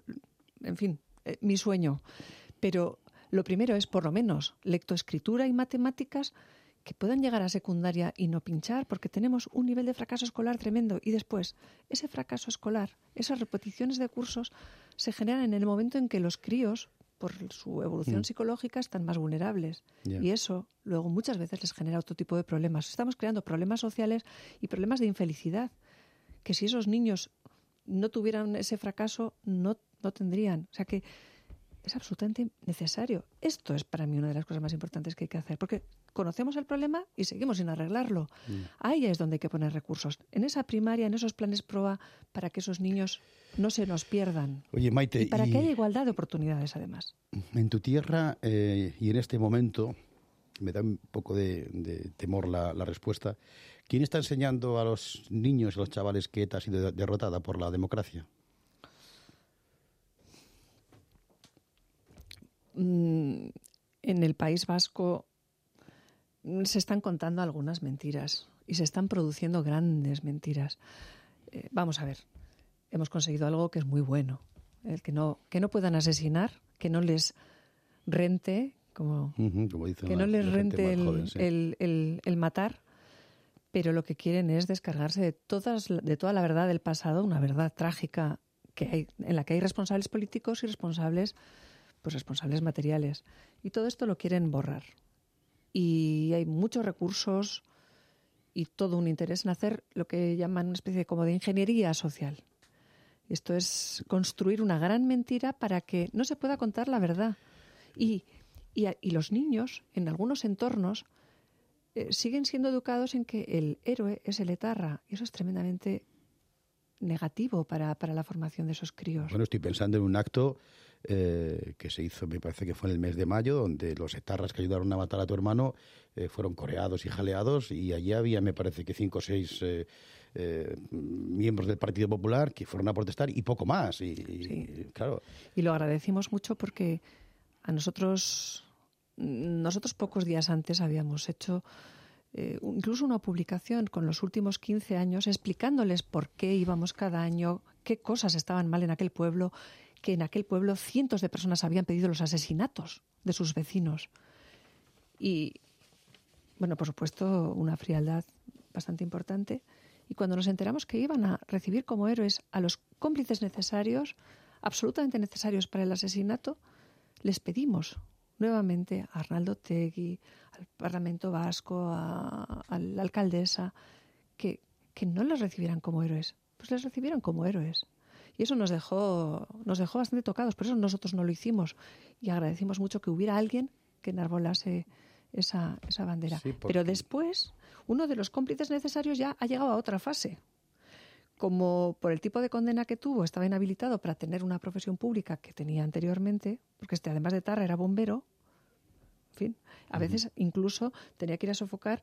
mi sueño. Pero lo primero es, por lo menos, lectoescritura y matemáticas que puedan llegar a secundaria y no pinchar, porque tenemos un nivel de fracaso escolar tremendo. Y después, ese fracaso escolar, esas repeticiones de cursos, se generan en el momento en que los críos, por su evolución psicológica, están más vulnerables. Y eso luego muchas veces les genera otro tipo de problemas. Estamos creando problemas sociales y problemas de infelicidad, que si esos niños no tuvieran ese fracaso, no tendrían. O sea que es absolutamente necesario. Esto es para mí una de las cosas más importantes que hay que hacer, porque conocemos el problema y seguimos sin arreglarlo. Ahí es donde hay que poner recursos. En esa primaria, en esos planes PROA, para que esos niños no se nos pierdan. Oye, Maite, y para que haya igualdad de oportunidades, además. En tu tierra y en este momento, me da un poco de temor la respuesta, ¿quién está enseñando a los niños, a los chavales, que ETA ha sido derrotada por la democracia? En el País Vasco se están contando algunas mentiras y se están produciendo grandes mentiras. Vamos a ver, hemos conseguido algo que es muy bueno. El que no puedan asesinar, que no les rente, como que no les rente el matar, pero lo que quieren es descargarse de toda la verdad del pasado, una verdad trágica en la que hay responsables políticos y responsables materiales. Y todo esto lo quieren borrar. Y hay muchos recursos y todo un interés en hacer lo que llaman una especie como de ingeniería social. Esto es construir una gran mentira para que no se pueda contar la verdad. Y los niños, en algunos entornos, siguen siendo educados en que el héroe es el etarra. Y eso es tremendamente negativo para la formación de esos críos. Bueno, estoy pensando en un acto que se hizo, me parece que fue en el mes de mayo, donde los etarras que ayudaron a matar a tu hermano fueron coreados y jaleados, y allí había, me parece que 5 o 6 miembros del Partido Popular que fueron a protestar y poco más. Sí. Claro. Y lo agradecimos mucho porque a nosotros pocos días antes habíamos hecho incluso una publicación con los últimos 15 años explicándoles por qué íbamos cada año, qué cosas estaban mal en aquel pueblo, que en aquel pueblo cientos de personas habían pedido los asesinatos de sus vecinos. Y, bueno, por supuesto, una frialdad bastante importante. Y cuando nos enteramos que iban a recibir como héroes a los cómplices necesarios, absolutamente necesarios para el asesinato, les pedimos nuevamente a Arnaldo Otegi, al Parlamento Vasco, a la alcaldesa, que no les recibieran como héroes. Pues les recibieron como héroes. Y eso nos dejó bastante tocados. Por eso nosotros no lo hicimos. Y agradecimos mucho que hubiera alguien que enarbolase esa bandera. Sí, porque... Pero después, uno de los cómplices necesarios ya ha llegado a otra fase. Como por el tipo de condena que tuvo, estaba inhabilitado para tener una profesión pública que tenía anteriormente, porque además de etarra era bombero, en fin, a veces incluso tenía que ir a sofocar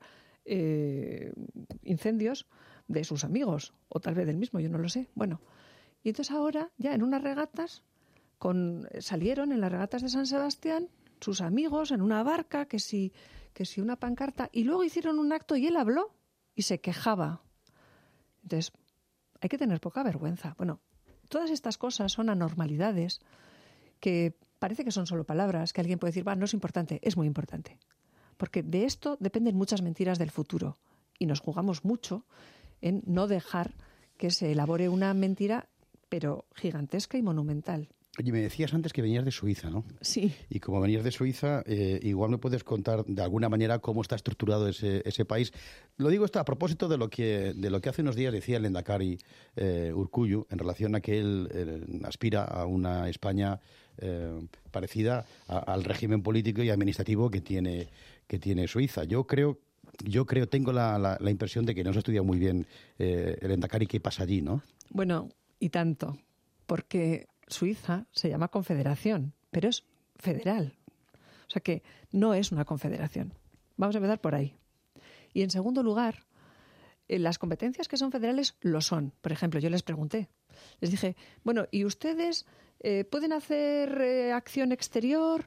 incendios de sus amigos, o tal vez del mismo, yo no lo sé. Bueno, y entonces ahora, ya en unas regatas, salieron en las regatas de San Sebastián sus amigos en una barca, que si una pancarta, y luego hicieron un acto y él habló y se quejaba. Entonces, hay que tener poca vergüenza. Bueno, todas estas cosas son anormalidades que parece que son solo palabras, que alguien puede decir, no es importante, es muy importante. Porque de esto dependen muchas mentiras del futuro. Y nos jugamos mucho en no dejar que se elabore una mentira, pero gigantesca y monumental. Oye, me decías antes que venías de Suiza, ¿no? Sí. Y como venías de Suiza, igual me puedes contar de alguna manera cómo está estructurado ese país. Lo digo esto a propósito de lo que hace unos días decía el Lehendakari Urkullu en relación a que él aspira a una España parecida al régimen político y administrativo que tiene Suiza. Yo tengo la impresión de que no se estudia muy bien el Lehendakari qué pasa allí, ¿no? Bueno, y tanto, porque Suiza se llama confederación, pero es federal. O sea que no es una confederación. Vamos a empezar por ahí. Y en segundo lugar, las competencias que son federales lo son. Por ejemplo, yo les pregunté, les dije, bueno, ¿y ustedes pueden hacer acción exterior?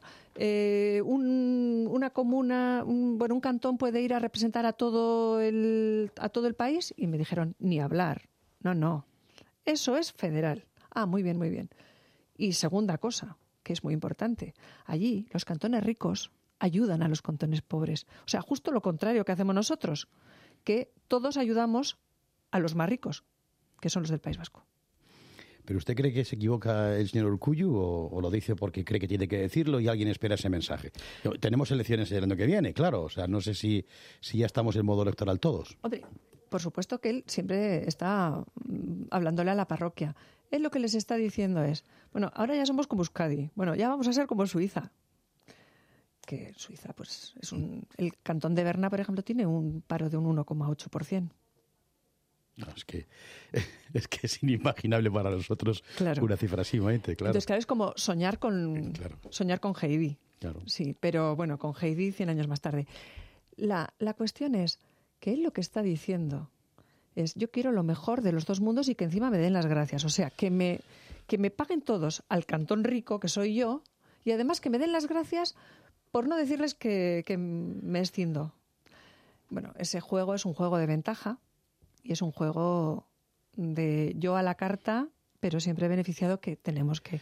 ¿Una comuna, un cantón puede ir a representar a todo el país? Y me dijeron, ni hablar. No. Eso es federal. Ah, muy bien, muy bien. Y segunda cosa, que es muy importante, allí los cantones ricos ayudan a los cantones pobres. O sea, justo lo contrario que hacemos nosotros, que todos ayudamos a los más ricos, que son los del País Vasco. ¿Pero usted cree que se equivoca el señor Urkullu o lo dice porque cree que tiene que decirlo y alguien espera ese mensaje? Tenemos elecciones el año que viene, claro. O sea, no sé si ya estamos en modo electoral todos. Hombre, por supuesto que él siempre está hablándole a la parroquia. Él lo que les está diciendo es, bueno, ahora ya somos como Euskadi. Bueno, ya vamos a ser como Suiza. Que Suiza, pues, el cantón de Berna, por ejemplo, tiene un paro de un 1,8%. No, es que es inimaginable para nosotros una cifra así, claro. Entonces, claro, es como soñar con Heidi. Claro. Sí, pero bueno, con Heidi 100 años más tarde. La cuestión es que él lo que está diciendo es, yo quiero lo mejor de los dos mundos y que encima me den las gracias. O sea, que me paguen todos al cantón rico, que soy yo, y además que me den las gracias por no decirles que me escindo. Bueno, ese juego es un juego de ventaja. Y es un juego de yo a la carta, pero siempre he beneficiado que tenemos que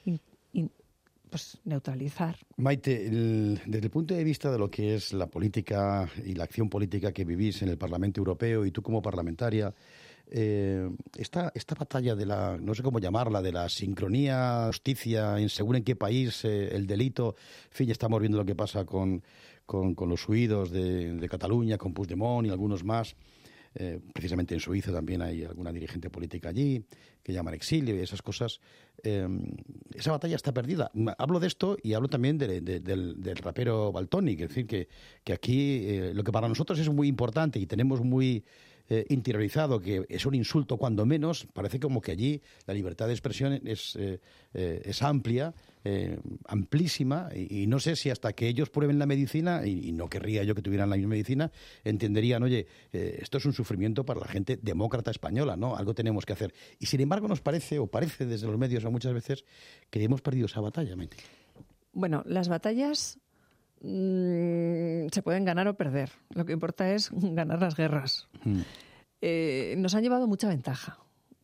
neutralizar. Maite, desde el punto de vista de lo que es la política y la acción política que vivís en el Parlamento Europeo y tú como parlamentaria, esta batalla de la, no sé cómo llamarla, de la sincronía, justicia, según en qué país, el delito, en fin, ya estamos viendo lo que pasa con los huidos de Cataluña, con Puigdemont y algunos más. Precisamente en Suiza también hay alguna dirigente política allí que llaman exilio y esas cosas. Esa batalla está perdida. Hablo de esto y hablo también del rapero Valtonyc, es decir, que aquí lo que para nosotros es muy importante y tenemos muy interiorizado, que es un insulto cuando menos, parece como que allí la libertad de expresión es amplia, amplísima, y no sé si hasta que ellos prueben la medicina, y no querría yo que tuvieran la misma medicina, entenderían, oye, esto es un sufrimiento para la gente demócrata española, ¿no? Algo tenemos que hacer. Y sin embargo nos parece, o parece desde los medios muchas veces, que hemos perdido esa batalla, Maite. Bueno, las batallas se pueden ganar o perder. Lo que importa es ganar las guerras. Nos han llevado mucha ventaja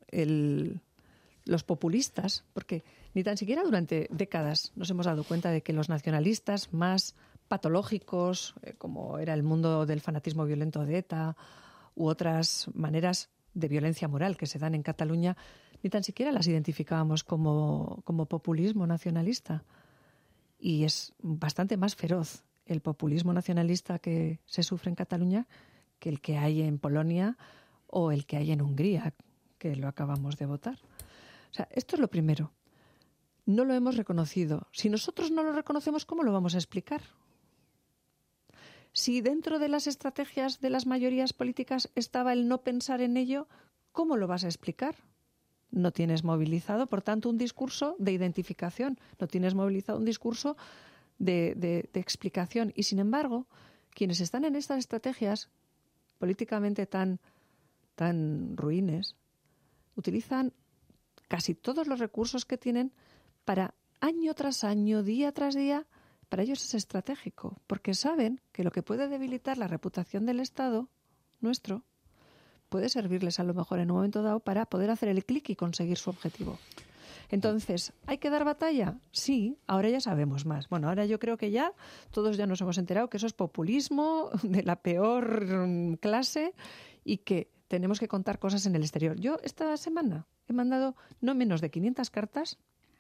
los populistas, porque ni tan siquiera durante décadas nos hemos dado cuenta de que los nacionalistas más patológicos, como era el mundo del fanatismo violento de ETA u otras maneras de violencia moral que se dan en Cataluña, ni tan siquiera las identificábamos como populismo nacionalista. Y es bastante más feroz el populismo nacionalista que se sufre en Cataluña que el que hay en Polonia o el que hay en Hungría, que lo acabamos de votar. O sea, esto es lo primero. No lo hemos reconocido. Si nosotros no lo reconocemos, ¿cómo lo vamos a explicar? Si dentro de las estrategias de las mayorías políticas estaba el no pensar en ello, ¿cómo lo vas a explicar? No tienes movilizado, por tanto, un discurso de identificación, no tienes movilizado un discurso de explicación. Y, sin embargo, quienes están en estas estrategias políticamente tan ruines, utilizan casi todos los recursos que tienen para, año tras año, día tras día, para ellos es estratégico, porque saben que lo que puede debilitar la reputación del Estado nuestro puede servirles a lo mejor en un momento dado para poder hacer el clic y conseguir su objetivo. Entonces, ¿hay que dar batalla? Sí, ahora ya sabemos más. Bueno, ahora yo creo que ya todos ya nos hemos enterado que eso es populismo de la peor clase y que tenemos que contar cosas en el exterior. Yo esta semana he mandado no menos de 500 cartas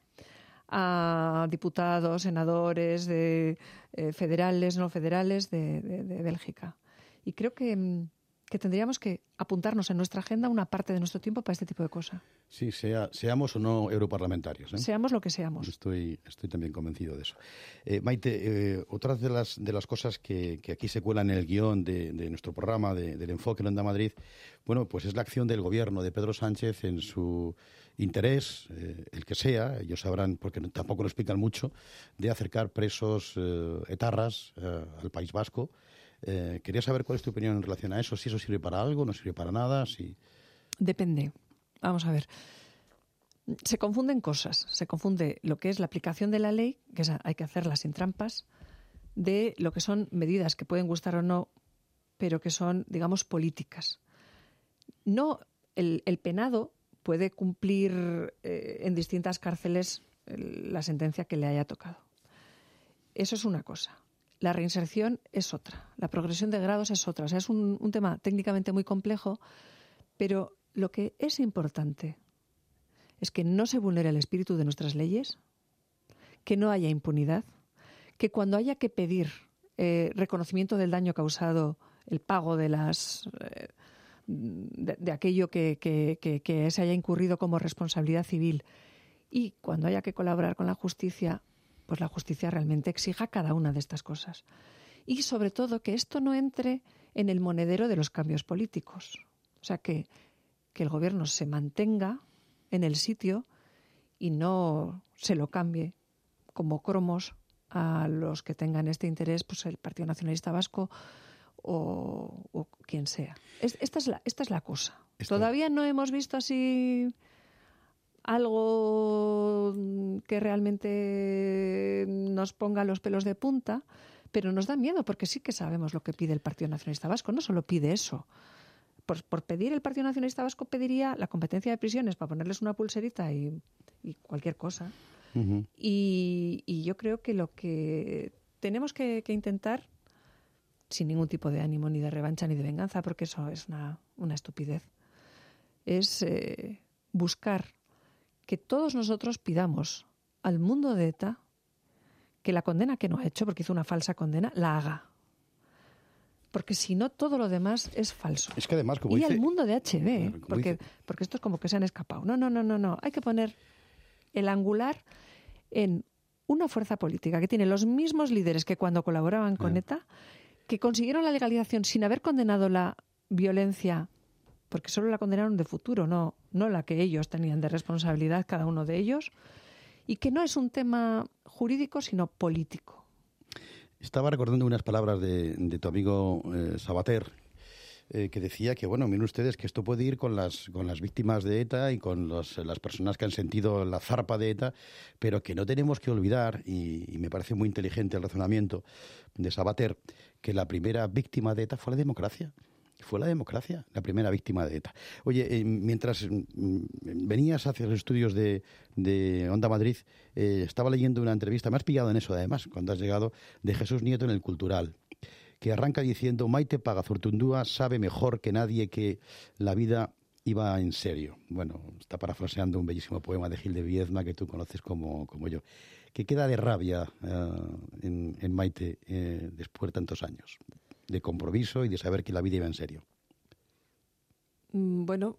a diputados, senadores, federales, no federales de Bélgica. Y creo que tendríamos que apuntarnos en nuestra agenda una parte de nuestro tiempo para este tipo de cosas. Sí, seamos o no europarlamentarios, ¿eh? Seamos lo que seamos. Estoy también convencido de eso. Maite, otra de las cosas que aquí se cuelan en el guión de nuestro programa, del Enfoque en Onda Madrid, bueno, pues es la acción del gobierno de Pedro Sánchez en su interés, el que sea, ellos sabrán, porque tampoco lo explican mucho, de acercar presos etarras al País Vasco. Quería saber cuál es tu opinión en relación a eso, si eso sirve para algo, no sirve para nada, si... Depende. Vamos a ver. Se confunden cosas. Se confunde lo que es la aplicación de la ley, que hay que hacerla sin trampas, de lo que son medidas que pueden gustar o no, pero que son, digamos, políticas. No, el penado puede cumplir en distintas cárceles la sentencia que le haya tocado. Eso es una cosa. La reinserción es otra. La progresión de grados es otra. O sea, es un tema técnicamente muy complejo, pero lo que es importante es que no se vulnere el espíritu de nuestras leyes, que no haya impunidad, que cuando haya que pedir reconocimiento del daño causado, el pago de aquello que se haya incurrido como responsabilidad civil, y cuando haya que colaborar con la justicia, pues la justicia realmente exija cada una de estas cosas. Y sobre todo que esto no entre en el monedero de los cambios políticos. O sea, que el gobierno se mantenga en el sitio y no se lo cambie como cromos a los que tengan este interés, pues el Partido Nacionalista Vasco o quien sea. Esta es la cosa. Todavía no hemos visto así algo que realmente nos ponga los pelos de punta, pero nos da miedo porque sí que sabemos lo que pide el Partido Nacionalista Vasco. No solo pide eso. Por pedir, el Partido Nacionalista Vasco pediría la competencia de prisiones para ponerles una pulserita y cualquier cosa. Uh-huh. Y yo creo que lo que tenemos que intentar, sin ningún tipo de ánimo ni de revancha ni de venganza, porque eso es una estupidez, es buscar que todos nosotros pidamos al mundo de ETA que la condena que no ha hecho, porque hizo una falsa condena, la haga. Porque si no, todo lo demás es falso. Es que además, como y dice... al mundo de HB, Como porque esto es como que se han escapado. No. Hay que poner el angular en una fuerza política que tiene los mismos líderes que cuando colaboraban con ETA, que consiguieron la legalización sin haber condenado la violencia, porque solo la condenaron de futuro, no la que ellos tenían de responsabilidad, cada uno de ellos, y que no es un tema jurídico, sino político. Estaba recordando unas palabras de tu amigo Sabater, que decía que, bueno, miren ustedes que esto puede ir con las víctimas de ETA y con las personas que han sentido la zarpa de ETA, pero que no tenemos que olvidar, y me parece muy inteligente el razonamiento de Sabater, que la primera víctima de ETA fue la democracia. Fue la democracia, la primera víctima de ETA. Oye, mientras venías hacia los estudios de Onda Madrid, estaba leyendo una entrevista, me has pillado en eso además, cuando has llegado, de Jesús Nieto en El Cultural, que arranca diciendo: Maite Pagazurtundúa sabe mejor que nadie que la vida iba en serio. Bueno, está parafraseando un bellísimo poema de Gil de Viedma que tú conoces como yo. ¿Qué queda de rabia en Maite después de tantos años de compromiso y de saber que la vida iba en serio? Bueno,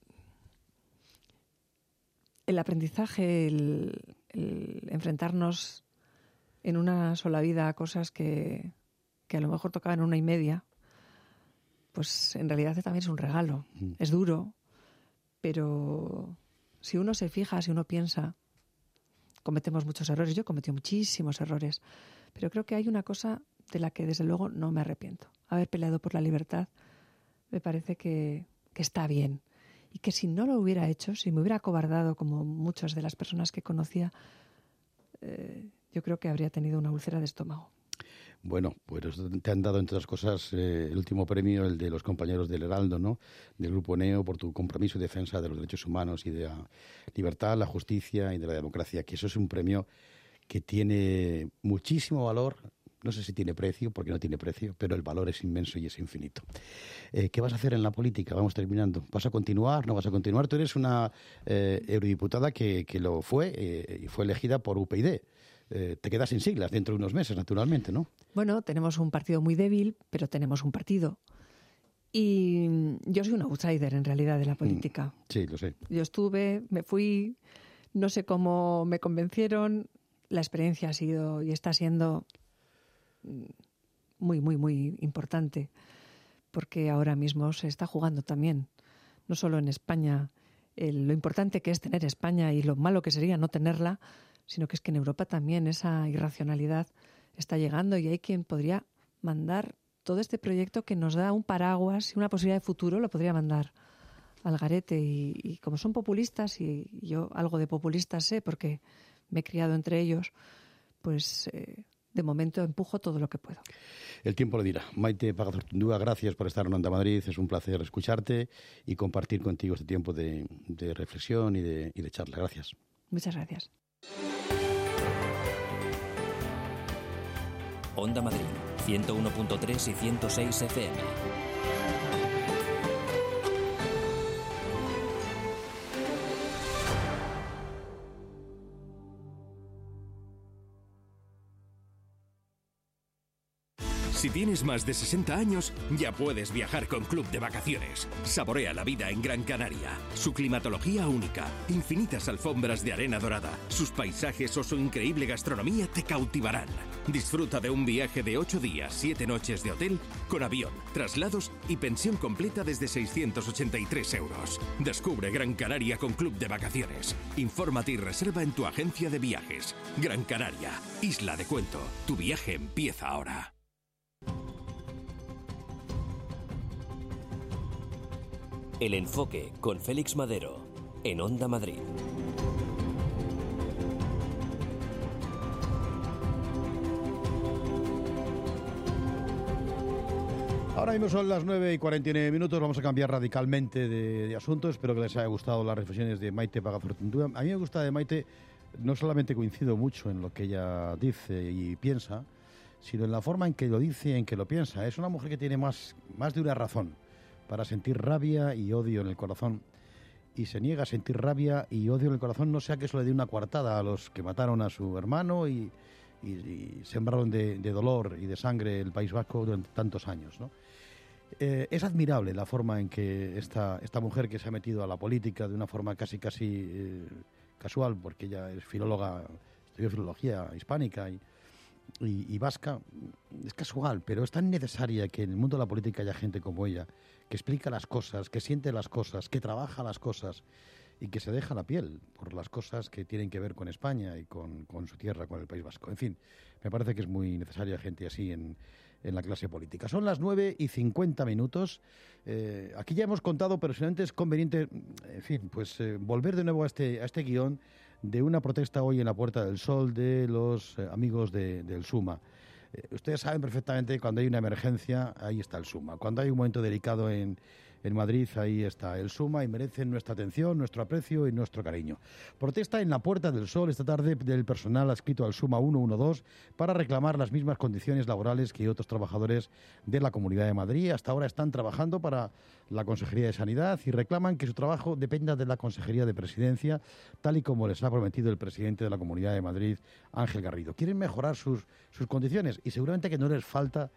el aprendizaje, el enfrentarnos en una sola vida a cosas que a lo mejor tocaban 1:30, pues en realidad también es un regalo. Es duro, pero si uno se fija, si uno piensa, cometemos muchos errores. Yo he cometido muchísimos errores, pero creo que hay una cosa de la que desde luego no me arrepiento. Haber peleado por la libertad me parece que está bien. Y que si no lo hubiera hecho, si me hubiera acobardado como muchas de las personas que conocía, yo creo que habría tenido una úlcera de estómago. Bueno, pues te han dado, entre otras cosas, el último premio, el de los compañeros del Heraldo, ¿no? Del Grupo Neo, por tu compromiso y defensa de los derechos humanos y de la libertad, la justicia y de la democracia. Que eso es un premio que tiene muchísimo valor. No sé si tiene precio, porque no tiene precio, pero el valor es inmenso y es infinito. ¿Qué vas a hacer en la política? Vamos terminando. ¿Vas a continuar? ¿No vas a continuar? Tú eres una eurodiputada que lo fue y fue elegida por UPyD. Te quedas sin siglas dentro de unos meses, naturalmente, ¿no? Bueno, tenemos un partido muy débil, pero tenemos un partido. Y yo soy un outsider, en realidad, de la política. Sí, lo sé. Yo estuve, me fui, no sé cómo me convencieron. La experiencia ha sido y está siendo muy, muy, muy importante, porque ahora mismo se está jugando también, no solo en España, lo importante que es tener España y lo malo que sería no tenerla, sino que es que en Europa también esa irracionalidad está llegando y hay quien podría mandar todo este proyecto que nos da un paraguas y una posibilidad de futuro, lo podría mandar al garete. Y como son populistas, y yo algo de populistas sé porque me he criado entre ellos, pues de momento empujo todo lo que puedo. El tiempo lo dirá. Maite Pagazurtundúa, gracias por estar en Onda Madrid. Es un placer escucharte y compartir contigo este tiempo de reflexión y de charla. Gracias. Muchas gracias. Onda Madrid, 101.3 y 106 FM. Si tienes más de 60 años, ya puedes viajar con Club de Vacaciones. Saborea la vida en Gran Canaria. Su climatología única, infinitas alfombras de arena dorada, sus paisajes o su increíble gastronomía te cautivarán. Disfruta de un viaje de 8 días, 7 noches de hotel, con avión, traslados y pensión completa desde 683 euros. Descubre Gran Canaria con Club de Vacaciones. Infórmate y reserva en tu agencia de viajes. Gran Canaria, isla de cuento. Tu viaje empieza ahora. El Enfoque con Félix Madero en Onda Madrid. Ahora mismo son las 9:49. Vamos a cambiar radicalmente de asunto. Espero que les haya gustado las reflexiones de Maite Pagazurtundúa. A mí me gusta de Maite, no solamente coincido mucho en lo que ella dice y piensa, sino en la forma en que lo dice y en que lo piensa. Es una mujer que tiene más de una razón para sentir rabia y odio en el corazón y se niega a sentir rabia y odio en el corazón, no sea que eso le dé una coartada a los que mataron a su hermano y sembraron de dolor y de sangre el País Vasco durante tantos años, ¿no? Es admirable la forma en que esta mujer, que se ha metido a la política de una forma casi casual, porque ella es filóloga, estudió filología hispánica y vasca, es casual, pero es tan necesaria que en el mundo de la política haya gente como ella, que explica las cosas, que siente las cosas, que trabaja las cosas y que se deja la piel por las cosas que tienen que ver con España y con su tierra, con el País Vasco. En fin, me parece que es muy necesaria gente así en la clase política. Son las 9:50. Aquí ya hemos contado, pero solamente es conveniente, en fin, pues volver de nuevo a este guión de una protesta hoy en la Puerta del Sol de los amigos del SUMA. Ustedes saben perfectamente, cuando hay una emergencia, ahí está el SUMA. Cuando hay un momento delicado en Madrid, ahí está el SUMA y merecen nuestra atención, nuestro aprecio y nuestro cariño. Protesta en la Puerta del Sol esta tarde del personal adscrito al SUMA 112 para reclamar las mismas condiciones laborales que otros trabajadores de la Comunidad de Madrid. Hasta ahora están trabajando para la Consejería de Sanidad y reclaman que su trabajo dependa de la Consejería de Presidencia, tal y como les ha prometido el presidente de la Comunidad de Madrid, Ángel Garrido. Quieren mejorar sus condiciones y seguramente que no les falta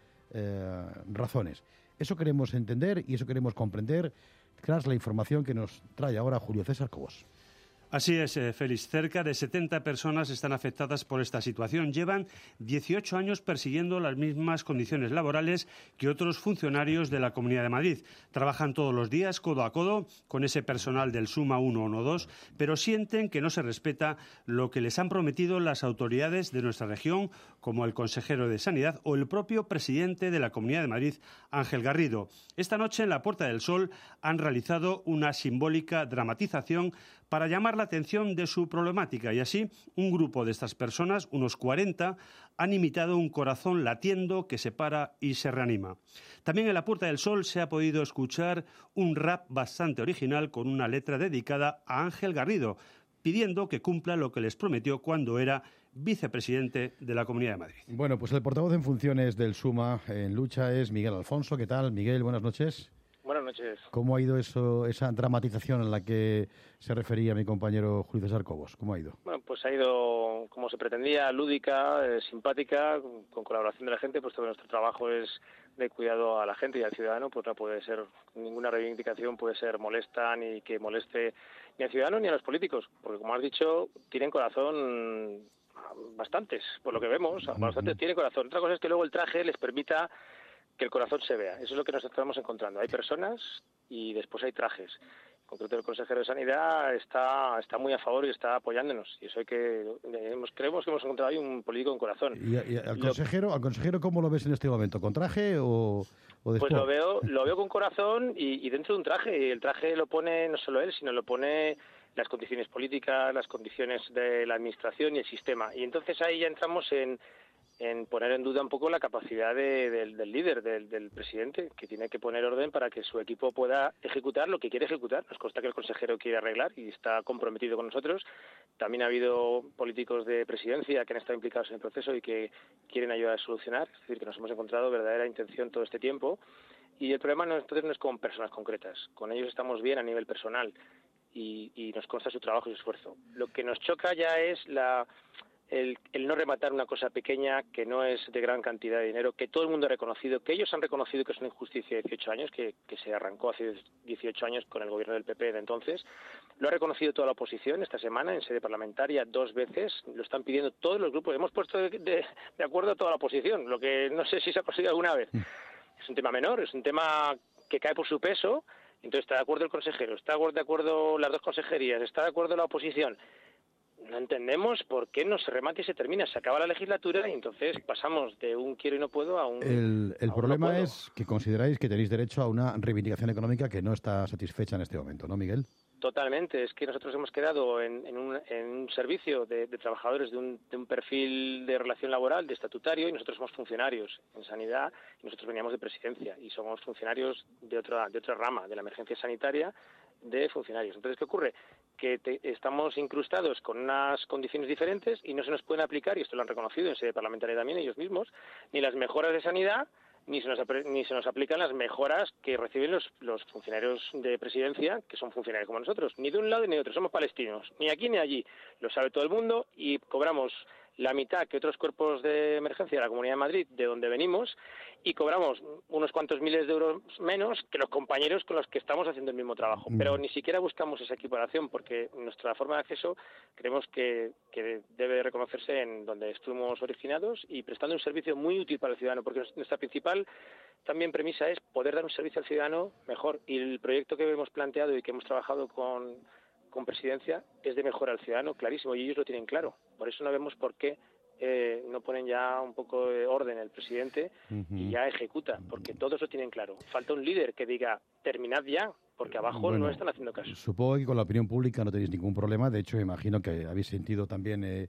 razones. Eso queremos entender y eso queremos comprender tras la información que nos trae ahora Julio César Cobos. Así es, Félix. Cerca de 70 personas están afectadas por esta situación. Llevan 18 años persiguiendo las mismas condiciones laborales que otros funcionarios de la Comunidad de Madrid. Trabajan todos los días codo a codo con ese personal del SUMA 112, pero sienten que no se respeta lo que les han prometido las autoridades de nuestra región, como el consejero de Sanidad o el propio presidente de la Comunidad de Madrid, Ángel Garrido. Esta noche en la Puerta del Sol han realizado una simbólica dramatización para llamar la atención de su problemática y así un grupo de estas personas, unos 40, han imitado un corazón latiendo que se para y se reanima. También en la Puerta del Sol se ha podido escuchar un rap bastante original con una letra dedicada a Ángel Garrido, pidiendo que cumpla lo que les prometió cuando era vicepresidente de la Comunidad de Madrid. Bueno, pues el portavoz en funciones del SUMA en lucha es Miguel Alfonso. ¿Qué tal, Miguel? Buenas noches. Buenas noches. ¿Cómo ha ido esa dramatización a la que se refería mi compañero Julio César Cobos? ¿Cómo ha ido? Bueno, pues ha ido como se pretendía, lúdica, simpática, con colaboración de la gente, pues todo nuestro trabajo es de cuidado a la gente y al ciudadano, pues no puede ser, ninguna reivindicación puede ser molesta ni que moleste ni al ciudadano ni a los políticos, porque como has dicho, tienen corazón bastantes, por lo que vemos, bastantes tienen corazón. Otra cosa es que luego el traje les permita que el corazón se vea. Eso es lo que nos estamos encontrando. Hay personas y después hay trajes. En concreto, el consejero de Sanidad está muy a favor y está apoyándonos. Y eso creemos que hemos encontrado ahí un político con corazón. ¿Y al consejero cómo lo ves en este momento? ¿Con traje o después? Pues lo veo con corazón y dentro de un traje. Y el traje lo pone no solo él, sino lo pone las condiciones políticas, las condiciones de la administración y el sistema. Y entonces ahí ya entramos en poner en duda un poco la capacidad del líder, del presidente, que tiene que poner orden para que su equipo pueda ejecutar lo que quiere ejecutar. Nos consta que el consejero quiere arreglar y está comprometido con nosotros. También ha habido políticos de presidencia que han estado implicados en el proceso y que quieren ayudar a solucionar. Es decir, que nos hemos encontrado verdadera intención todo este tiempo. Y el problema entonces no es con personas concretas. Con ellos estamos bien a nivel personal y nos consta su trabajo y su esfuerzo. Lo que nos choca ya es el no rematar una cosa pequeña que no es de gran cantidad de dinero, que todo el mundo ha reconocido, que ellos han reconocido que es una injusticia de 18 años, que se arrancó hace 18 años con el gobierno del PP de entonces. Lo ha reconocido toda la oposición esta semana en sede parlamentaria 2 veces, lo están pidiendo todos los grupos. Hemos puesto de acuerdo a toda la oposición, lo que no sé si se ha conseguido alguna vez. Es un tema menor, es un tema que cae por su peso. Entonces está de acuerdo el consejero, está de acuerdo las 2 consejerías, está de acuerdo la oposición. No entendemos por qué no se remate y se termina. Se acaba la legislatura y entonces pasamos de un quiero y no puedo a un... El problema es que consideráis que tenéis derecho a una reivindicación económica que no está satisfecha en este momento, ¿no, Miguel? Totalmente. Es que nosotros hemos quedado en un servicio de trabajadores de un perfil de relación laboral, de estatutario, y nosotros somos funcionarios en sanidad y nosotros veníamos de presidencia y somos funcionarios de otra rama, de la emergencia sanitaria, de funcionarios. Entonces, ¿qué ocurre? Que estamos incrustados con unas condiciones diferentes y no se nos pueden aplicar, y esto lo han reconocido en sede parlamentaria también ellos mismos, ni las mejoras de sanidad ni se nos aplican las mejoras que reciben los funcionarios de presidencia, que son funcionarios como nosotros, ni de un lado ni de otro, somos palestinos, ni aquí ni allí, lo sabe todo el mundo y cobramos la mitad que otros cuerpos de emergencia de la Comunidad de Madrid, de donde venimos, y cobramos unos cuantos miles de euros menos que los compañeros con los que estamos haciendo el mismo trabajo. Pero ni siquiera buscamos esa equiparación, porque nuestra forma de acceso creemos que debe reconocerse en donde estuvimos originados y prestando un servicio muy útil para el ciudadano, porque nuestra principal también premisa es poder dar un servicio al ciudadano mejor. Y el proyecto que hemos planteado y que hemos trabajado con Presidencia es de mejora al ciudadano, clarísimo, y ellos lo tienen claro. Por eso no vemos por qué no ponen ya un poco de orden el presidente y ya ejecuta, porque todos lo tienen claro. Falta un líder que diga, terminad ya, porque abajo no están haciendo caso. Supongo que con la opinión pública no tenéis ningún problema. De hecho, imagino que habéis sentido también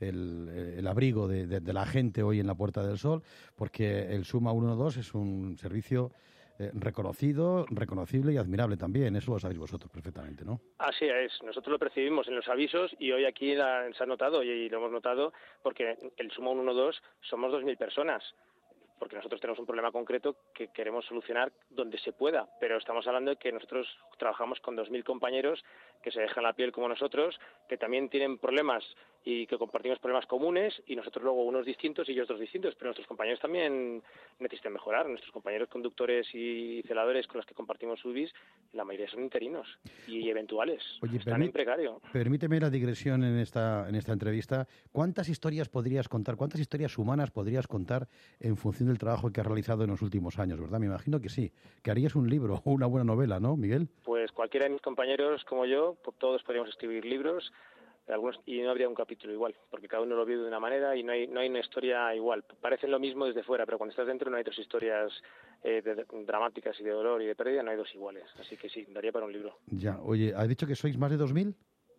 el abrigo de la gente hoy en la Puerta del Sol, porque el Suma 112 es un servicio reconocido, reconocible y admirable también. Eso lo sabéis vosotros perfectamente, ¿no? Así es. Nosotros lo percibimos en los avisos y hoy aquí se ha notado y lo hemos notado porque el Suma 112 somos 2.000 personas. Porque nosotros tenemos un problema concreto que queremos solucionar donde se pueda, pero estamos hablando de que nosotros trabajamos con 2.000 compañeros que se dejan la piel como nosotros, que también tienen problemas y que compartimos problemas comunes, y nosotros luego unos distintos y ellos otros distintos, pero nuestros compañeros también necesitan mejorar. Nuestros compañeros conductores y celadores con los que compartimos UBIs, la mayoría son interinos y eventuales. Oye, están en precario. Permíteme la digresión en esta entrevista. ¿Cuántas historias podrías contar, cuántas historias humanas podrías contar en función del trabajo que has realizado en los últimos años, verdad? Me imagino que sí, que harías un libro o una buena novela, ¿no, Miguel? Pues cualquiera de mis compañeros como yo, todos podríamos escribir libros, algunos, y no habría un capítulo igual, porque cada uno lo vive de una manera y no hay una historia igual. Parecen lo mismo desde fuera, pero cuando estás dentro no hay dos historias dramáticas y de dolor y de pérdida, no hay dos iguales. Así que sí, daría para un libro. Ya, oye, ¿has dicho que sois más de 2.000?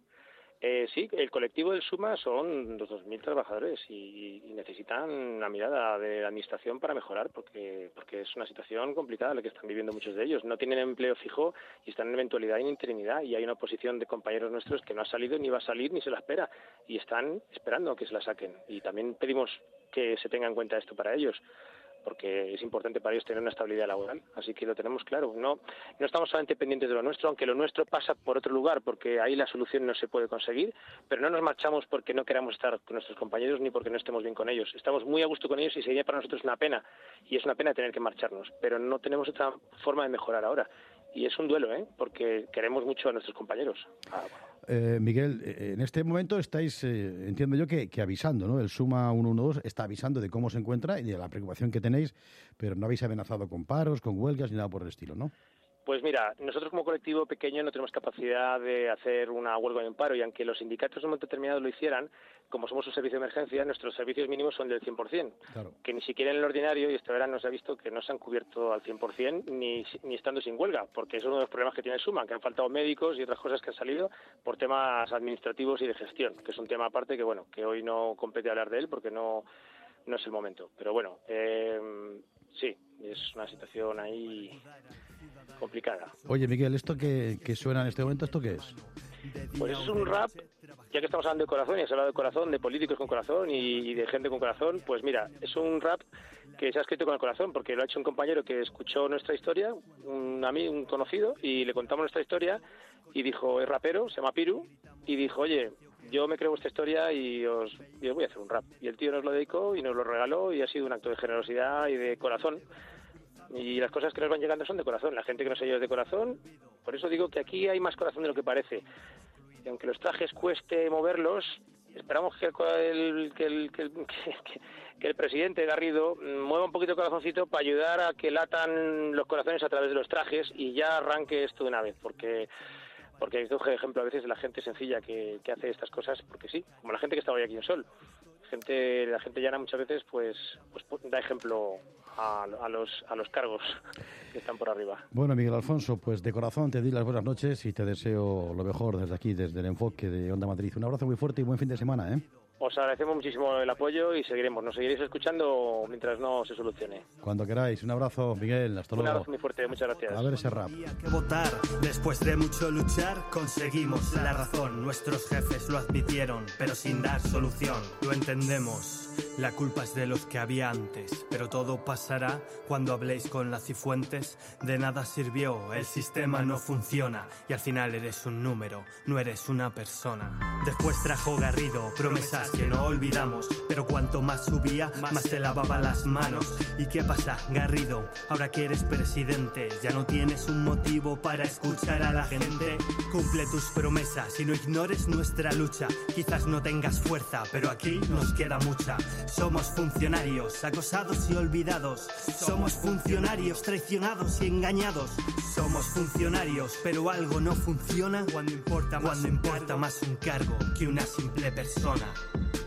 Sí, el colectivo del Suma son los 2.000 trabajadores y necesitan una mirada de la administración para mejorar, porque es una situación complicada la que están viviendo muchos de ellos. No tienen empleo fijo y están en eventualidad y en interinidad, y hay una posición de compañeros nuestros que no ha salido, ni va a salir, ni se la espera, y están esperando a que se la saquen. Y también pedimos que se tenga en cuenta esto para ellos, porque es importante para ellos tener una estabilidad laboral, así que lo tenemos claro. No estamos solamente pendientes de lo nuestro, aunque lo nuestro pasa por otro lugar, porque ahí la solución no se puede conseguir, pero no nos marchamos porque no queramos estar con nuestros compañeros ni porque no estemos bien con ellos. Estamos muy a gusto con ellos y sería para nosotros una pena, y es una pena tener que marcharnos, pero no tenemos otra forma de mejorar ahora. Y es un duelo, porque queremos mucho a nuestros compañeros. Miguel, en este momento estáis, entiendo yo, que avisando, ¿no? El Suma 112 está avisando de cómo se encuentra y de la preocupación que tenéis, pero no habéis amenazado con paros, con huelgas ni nada por el estilo, ¿no? Pues mira, nosotros como colectivo pequeño no tenemos capacidad de hacer una huelga y un paro, y aunque los sindicatos en un momento determinado lo hicieran, como somos un servicio de emergencia, nuestros servicios mínimos son del 100%, claro. Que ni siquiera en el ordinario, y este verano se ha visto que no se han cubierto al 100% ni estando sin huelga, porque es uno de los problemas que tiene Suma, que han faltado médicos y otras cosas que han salido por temas administrativos y de gestión, que es un tema aparte que hoy no compete hablar de él porque no es el momento. Pero bueno, sí, es una situación ahí complicada. Oye, Miguel, esto que suena en este momento, ¿esto qué es? Pues es un rap, ya que estamos hablando de corazón, y has hablado de corazón, de políticos con corazón y de gente con corazón, pues mira, es un rap que se ha escrito con el corazón, porque lo ha hecho un compañero que escuchó nuestra historia, un conocido, y le contamos nuestra historia, y dijo, es rapero, se llama Piru, y dijo, oye, yo me creo esta historia y os voy a hacer un rap. Y el tío nos lo dedicó y nos lo regaló, y ha sido un acto de generosidad y de corazón. Y las cosas que nos van llegando son de corazón, la gente que nos oye es de corazón. Por eso digo que aquí hay más corazón de lo que parece. Y aunque los trajes cueste moverlos, esperamos que el presidente Garrido mueva un poquito el corazoncito para ayudar a que latan los corazones a través de los trajes y ya arranque esto de una vez, porque coge ejemplo a veces de la gente sencilla que hace estas cosas, porque sí, como la gente que estaba hoy aquí en Sol. La gente llana muchas veces pues da ejemplo a los cargos que están por arriba. Bueno, Miguel Alfonso, pues de corazón te doy las buenas noches y te deseo lo mejor desde aquí, desde el enfoque de Onda Madrid. Un abrazo muy fuerte y buen fin de semana, ¿eh? Os agradecemos muchísimo el apoyo y nos seguiréis escuchando mientras no se solucione. Cuando queráis. Un abrazo, Miguel. Hasta luego. Un abrazo muy fuerte, muchas gracias. A ver ese rap. Que votar. Después de mucho luchar, conseguimos la razón. Nuestros jefes lo admitieron, pero sin dar solución. Lo entendemos. La culpa es de los que había antes, pero todo pasará cuando habléis con las Cifuentes. De nada sirvió, el sistema no funciona y al final eres un número, no eres una persona. Después trajo Garrido, promesas que no olvidamos, pero cuanto más subía, más se lavaba las manos. ¿Y qué pasa, Garrido? Ahora que eres presidente, ya no tienes un motivo para escuchar a la gente. Cumple tus promesas y no ignores nuestra lucha. Quizás no tengas fuerza, pero aquí nos queda mucha. Somos funcionarios, acosados y olvidados. Somos funcionarios, traicionados y engañados. Somos funcionarios, pero algo no funciona cuando importa más un cargo que una simple persona.